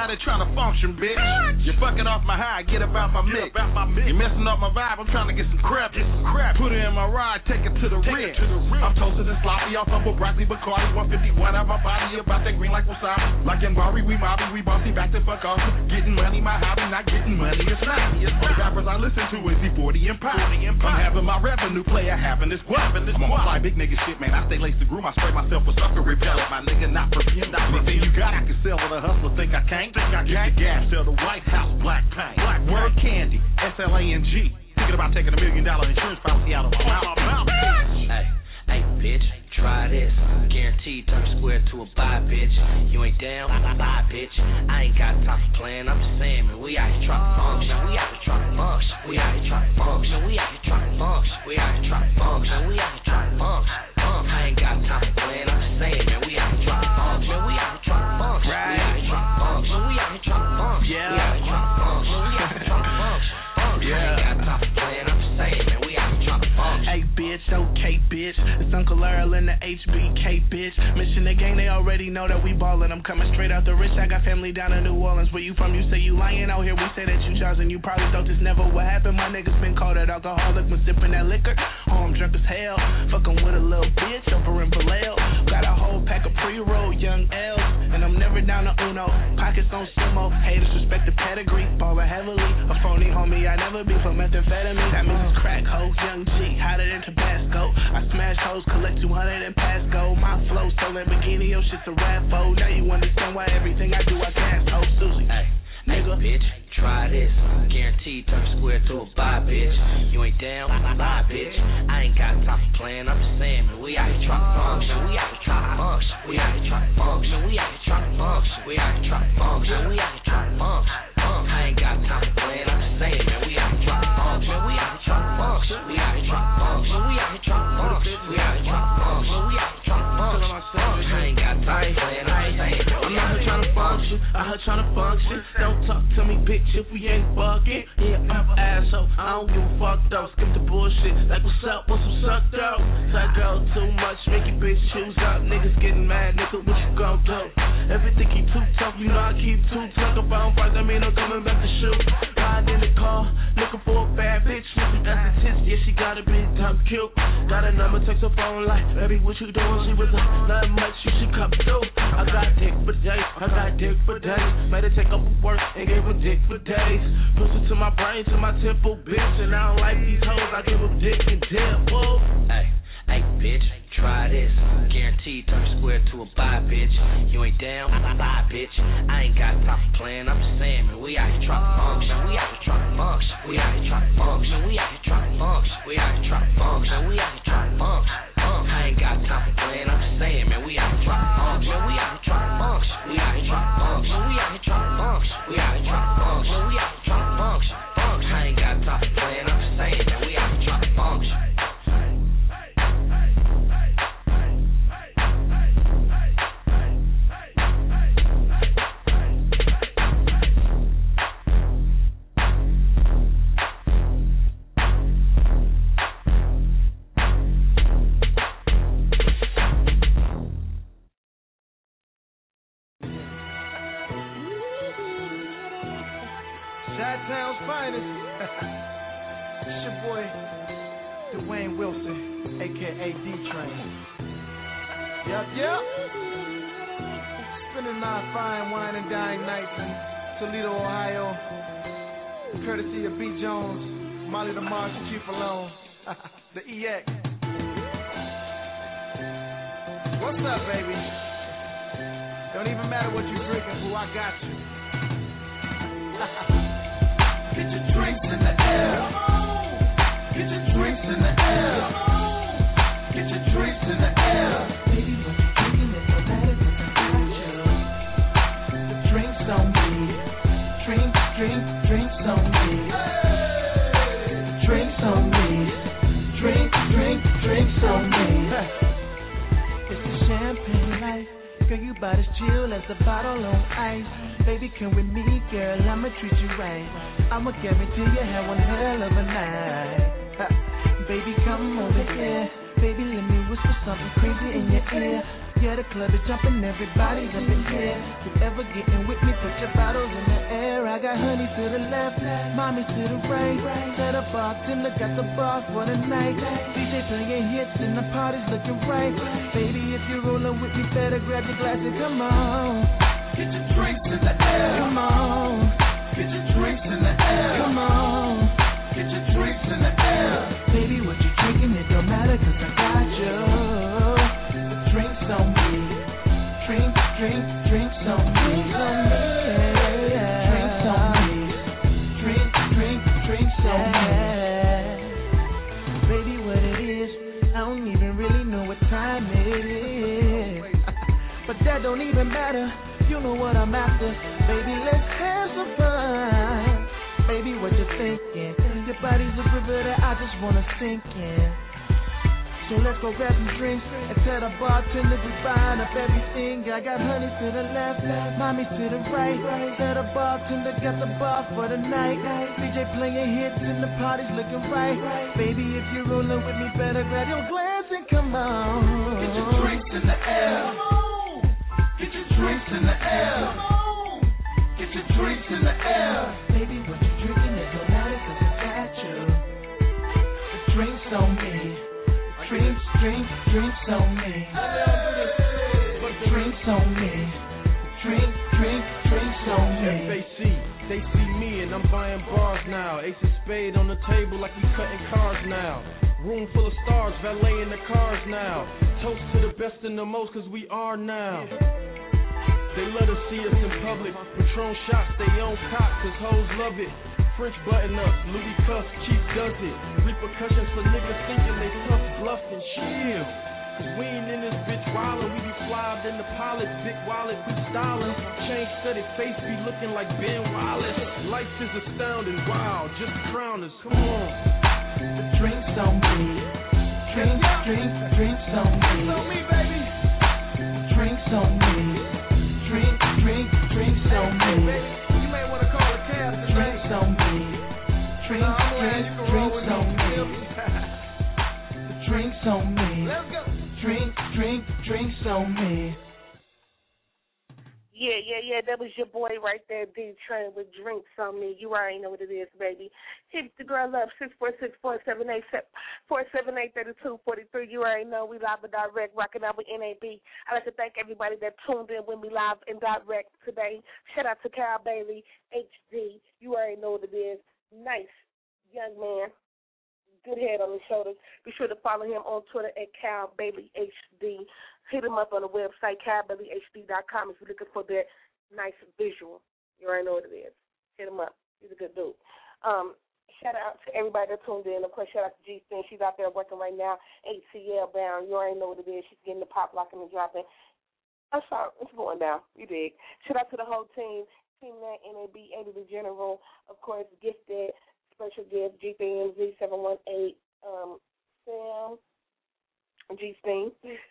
out here trying to function, bitch. You fucking off my high, get about my mix. You messing up my vibe, I'm trying to get some crap. Get some crap. Put it in my ride, take it to the rim. I'm toasted and sloppy, off up with broccoli, Bacardi, one fifty-one out my body, about that green like wasabi. Like in Bari, we mobby, we bossy, back to fuck off. Getting money, my hobby, not getting money, it's not. The rappers I listen to is Z forty and Pop. I'm having my revenue player having this guap. I'm on my fly big nigga shit, man. I stay laced to groove, I spray myself with sucker repellent. My nigga not perfume, anything you got I can sell with a hustler. Think I can't? Think I can't? Get the gas, sell the White House black paint. Black word candy, S L A N G. Thinking about taking a million dollar insurance policy out of my mouth. Hey, hey, bitch, try this. Guaranteed turn square to a buy, bitch. You ain't down, bye, bitch. I ain't got time for playing. I'm just saying, man, we out here trying to function. We out here trying to function. We out here trying to function. We out here trying to function. We out here trying to function. We out here trying to function. I ain't got time for playing. I'm just saying, man, we out here trying to function. We out here trying to function. We out here trying to function. We out here trying to function. Yeah. We out here trying to function. We out here trying to function. Yeah. I ain't got time for playing. I'm just saying, man, we out here trying to function. Hey, bitch, okay, bitch. It's Uncle Earl and the H B K, bitch. Mission the gang, they already know that we ballin'. I'm coming straight out the rich. I got family down in New Orleans. Where you from? You say you lying out here. We say that you charging. You probably thought this never would happen. My niggas been called an alcoholic. Been sipping that liquor. Oh, I'm drunk as hell. Fucking with a little bitch over in Vallejo. Got a whole pack of pre-roll young L's. And I'm never down to Uno. Pockets on sumo. Haters respect the pedigree. Ballin' heavily. A phony homie. I never be for methamphetamine. That means it's crack hoe. Young G. Hotter than Tabasco. I smash hoes. Collect two hundred and pass go. My flow so Lamborghini. Your shit's a rap foe. Now you understand why everything I do I cast. Oh, Susie. Hey, nigga, bitch, try this. Guaranteed turn square to a buy, bitch. You ain't down, bye, bitch. I ain't got time for playing. I'm just saying, man, we out here trying to function. We out here trying to function. We out here trying to function. We out here trying to function. We out here trying to function. We out here trying to function. I ain't got time for playing. I'm just saying, man, we out here trying to function. We out here trying to function. We out here trying to function. We out here trying to function. We out here trying to function. We out here trying to function. I ain't got time for playing. I'm just saying, I'm out here trying to function. Out here trying to function. Don't talk to me, bitch, if we ain't bugging. Yeah, I'm an asshole. I don't give a fuck though. Skip the bullshit. Like what's up? What's some suck though? That girl too much. Make your bitch choose up. Niggas getting mad. Nigga, what you gon' do? Everything keep too tough. You know I keep too tough. If I don't fight, that mean I'm coming back to shoot. Riding in the car, looking for a bad bitch. Looking at the tits, yeah, she got a big dumb cute. Got a number, text her phone like, baby, what you doing? She was like, not much, you should come through. I got dick for days, I got dick for days. Made her take up work and gave her dick for days. Pussy to my brain, to my temple, bitch. And I don't like these hoes, I give them dick and dip, whoa. Hey, hey, bitch, try this. Guaranteed turn square to a buy, bitch. You ain't down, bye, bitch. I ain't got time for playing. I'm just saying, man, we out here trying to function. We out here trying to function. We out here trying to function. We out here trying to function. We out here trying to function. We out here trying to function. I ain't got time for playing. I'm just saying, man, we out here trying to function. We out here trying to function. We out here trying to function. We out here trying to function. We out here trying to function. We out here trying to function. I ain't got time for playing. I'm just saying, man, we out here trying to function. Chi-Town's finest. It's your boy, Dwayne Wilson, a k a. D-Train. Yup, yup. Spending our fine wine and dine nights in Toledo, Ohio. Courtesy of B. Jones, Molly the Marshall, Chief Alone, the E X. What's up, baby? Don't even matter what you're drinking, boo, I got you. Get your drinks in the air. Get your drinks in the air. Get your drinks in the air. Baby, what you drinking? It don't matter if I got you. The drinks on me. Drink, drink, drinks on me. Drinks on me. Drink, drink, drinks on me. It's the champagne life. Girl, you bout as chill as a bottle on ice. Baby, come with me, girl, I'ma treat you right. I'ma guarantee you have one hell of a night. Ha. Baby, come over here. Baby, let me whisper something crazy in your ear. Yeah, the club is jumping, everybody's up in here. You ever getting with me, put your bottles in the air. I got honey to the left, mommy to the right. Set a bartender, got the bar for the night. D J playing hits and the party's looking right. Baby, if you're rolling with me, better grab your glass and come on. Get your drinks in the air. Come on. Get your drinks in the air. Come on. Get your drinks in the air. Baby, what you drinking, it don't matter, cause I got you. Drinks on me, drinks, drinks, drinks on me, drinks on me, drinks, drinks, drinks on me. Baby, what it is, I don't even really know what time it is, but that don't even matter. You know what I'm after, baby. Let's have some fun. Baby, what you thinking? Your body's a river that I just wanna sink in. So let's go grab some drinks and tell the bartender we buying up everything. I got honey to the left, mommy to the right. Tell the bartender got the bar for the night. D J playing hits and the party's looking right. Baby, if you're rolling with me, better grab your glass and come on. Get your drinks in the air. Come on. Get your drinks in the air. Come on. Get your drinks in the air. Baby, what you drinking, it don't matter cause I got you. The drinks on me. Drinks, drinks, drinks on me. Drinks on me. Drink, drink, drinks on me. F A C, they see me and I'm buying bars now. Ace of spade on the table like we cutting cars now. Room full of stars, valet in the cars now. Toast to the best and the most cause we are now. They love to see us in public. Patron shots, they own cock cause hoes love it. French button up, Louis cuffs, Chief does it. Repercussions for niggas thinking they tough, bluff and chill. Cause we ain't in this bitch wildin', we be flyed in the pilot, big wallet, we stylin'. Chain studded face be looking like Ben Wallace. Life is astounding, wow, just crown us, come on. The drinks on me, drinks, drinks, drinks on me. Drinks on me, baby. Drinks on me, drinks, drinks, drinks on me. You may wanna call a cab. Drinks on me, drinks, drinks, drinks on me. Drinks on me, drinks, drinks, drinks on me. Yeah, yeah, yeah, that was your boy right there, D Train with Drinks on Me. You already know what it is, baby. Hit the girl up, six four six, four seven eight, four seven eight, three two four three. You already know we live and direct, rocking out with N A B. I'd like to thank everybody that tuned in when we live and direct today. Shout out to Cal Bailey, H D. You already know what it is. Nice young man. Good head on his shoulders. Be sure to follow him on Twitter at Cal Bailey H D. Hit him up on the website, cal bailey h d dot com, if you're looking for that nice visual. You already know what it is. Hit him up. He's a good dude. Um, shout out to everybody that tuned in. Of course, shout out to G-Sting. She's out there working right now, A T L bound. You already know what it is. She's getting the pop locking and dropping. I'm sorry. It's going down. You dig. Shout out to the whole team. Team that N A B, Eddie the General. Of course, Gifted, special gift, G P M Z seven one eight, um, Sam, G-Sting.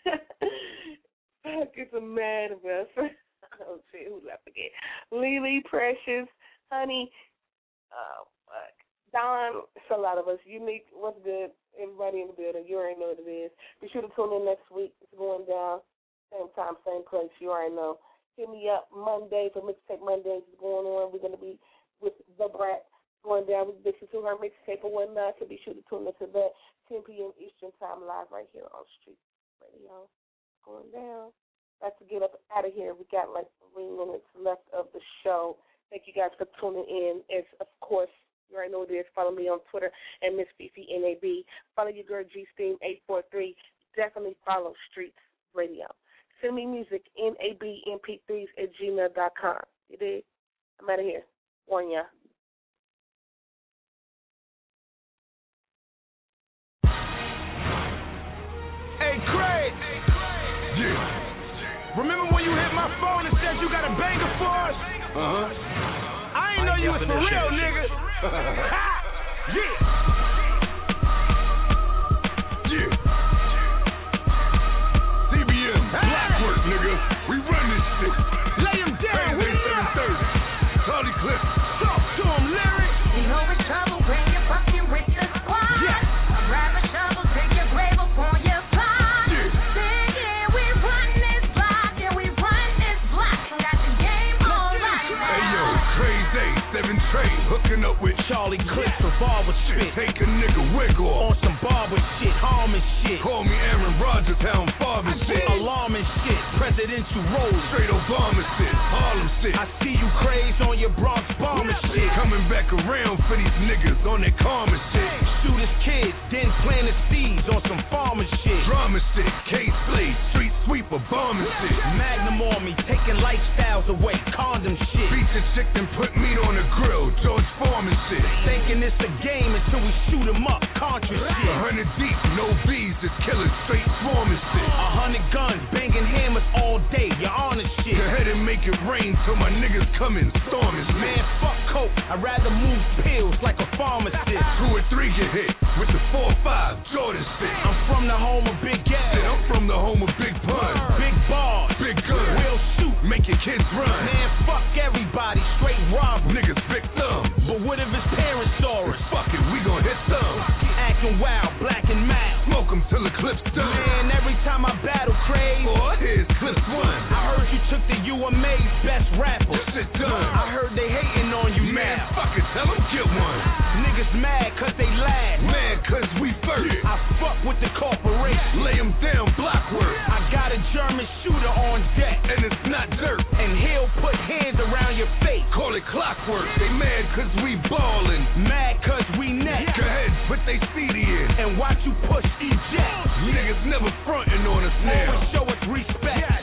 Get some mad of us. Oh, shit, who did I forget? Lily, Precious, Honey, uh, Don, it's a lot of us. Unique, what's good? Everybody in the building, you already know what it is. Be sure to tune in next week. It's going down. Same time, same place. You already know. Hit me up Monday for Mixtape Mondays. It's going on. We're going to be with The Brat going down. We're listening to her mixtape or whatnot, so be sure to tune into that. ten p.m. Eastern Time live right here on Street Radio. Going down. About to get up out of here. We got like three minutes left of the show. Thank you guys for tuning in. As of course, you already know what it is. Follow me on Twitter at Miss Fifi N A B. Follow your girl G-Steam eight four three. Definitely follow Streets Radio. Send me music, N A B M P threes at gmail dot com. You dig? I'm out of here. Warn ya. Hey, Craig. Yeah. Remember when you hit my phone and said you got a banger for us? Uh-huh. I ain't know you was for real, nigga. Ha! Yeah. Yeah. C B S, Blockwork, nigga. We run this shit. Lay him down. We seven thirty. Charlie Cliff. Talk to him, lyric. You know it's trouble when you're fucking with the squad. Yeah. I'd rather shovel, take your grave upon your. Charlie Clips, revolver spit. Take a nigga wiggle on some barber shit, harming shit. Call me Aaron Rodgers, how I'm father shit. Alarming shit, presidential roles. Straight Obama shit, Harlem shit. I see you craze on your Bronx bomber shit. Coming back around for these niggas on that karma shit. Shoot his kids, then plant his seeds on some farmer shit. Drama shit, K-Slade, street sweeper, bombing shit. Magnum on me, taking lifestyles away, condom shit. Beat the chick and put meat on the grill, George Foreman shit. Thinking it's a game until we shoot him up, Contra shit. A hundred deep, no bees, just killers, straight swarming shit. A hundred guns, banging hammers all day, your honor shit. Go ahead and make it rain till my niggas come in, storming shit. Man, fuck coke, I'd rather move pills like a pharmacist. Two or three get hit with the four five Jordan shit. I'm from the home of Big Gas. Shit, I'm from the home of Big Pun. Big bars, big guns. We'll shoot, make your kids run. Man, fuck everybody, straight robbery. Niggas big thumb. But what if his parents saw us? Fuck it, we gon' hit some. Acting wild, black and mild. Smoke 'em till the clip's done. Man, every time I battle craze. Boy, here's clips one. I heard you took the U M A's best rapper. Your shit done. I heard they hating on you Man, now. fuck it, tell 'em get one. Niggas mad cause they laugh. Mad cause we first. I fuck with the corporation. Lay 'em down, block work. I got a German shooter on deck. And it's not dirt. And he'll put hands around your face. Call it clockwork. They mad cause we ballin'. Mad cause we neck. Go ahead, put they C D in. And watch you push eject. Niggas never frontin' on us now. Always show us respect.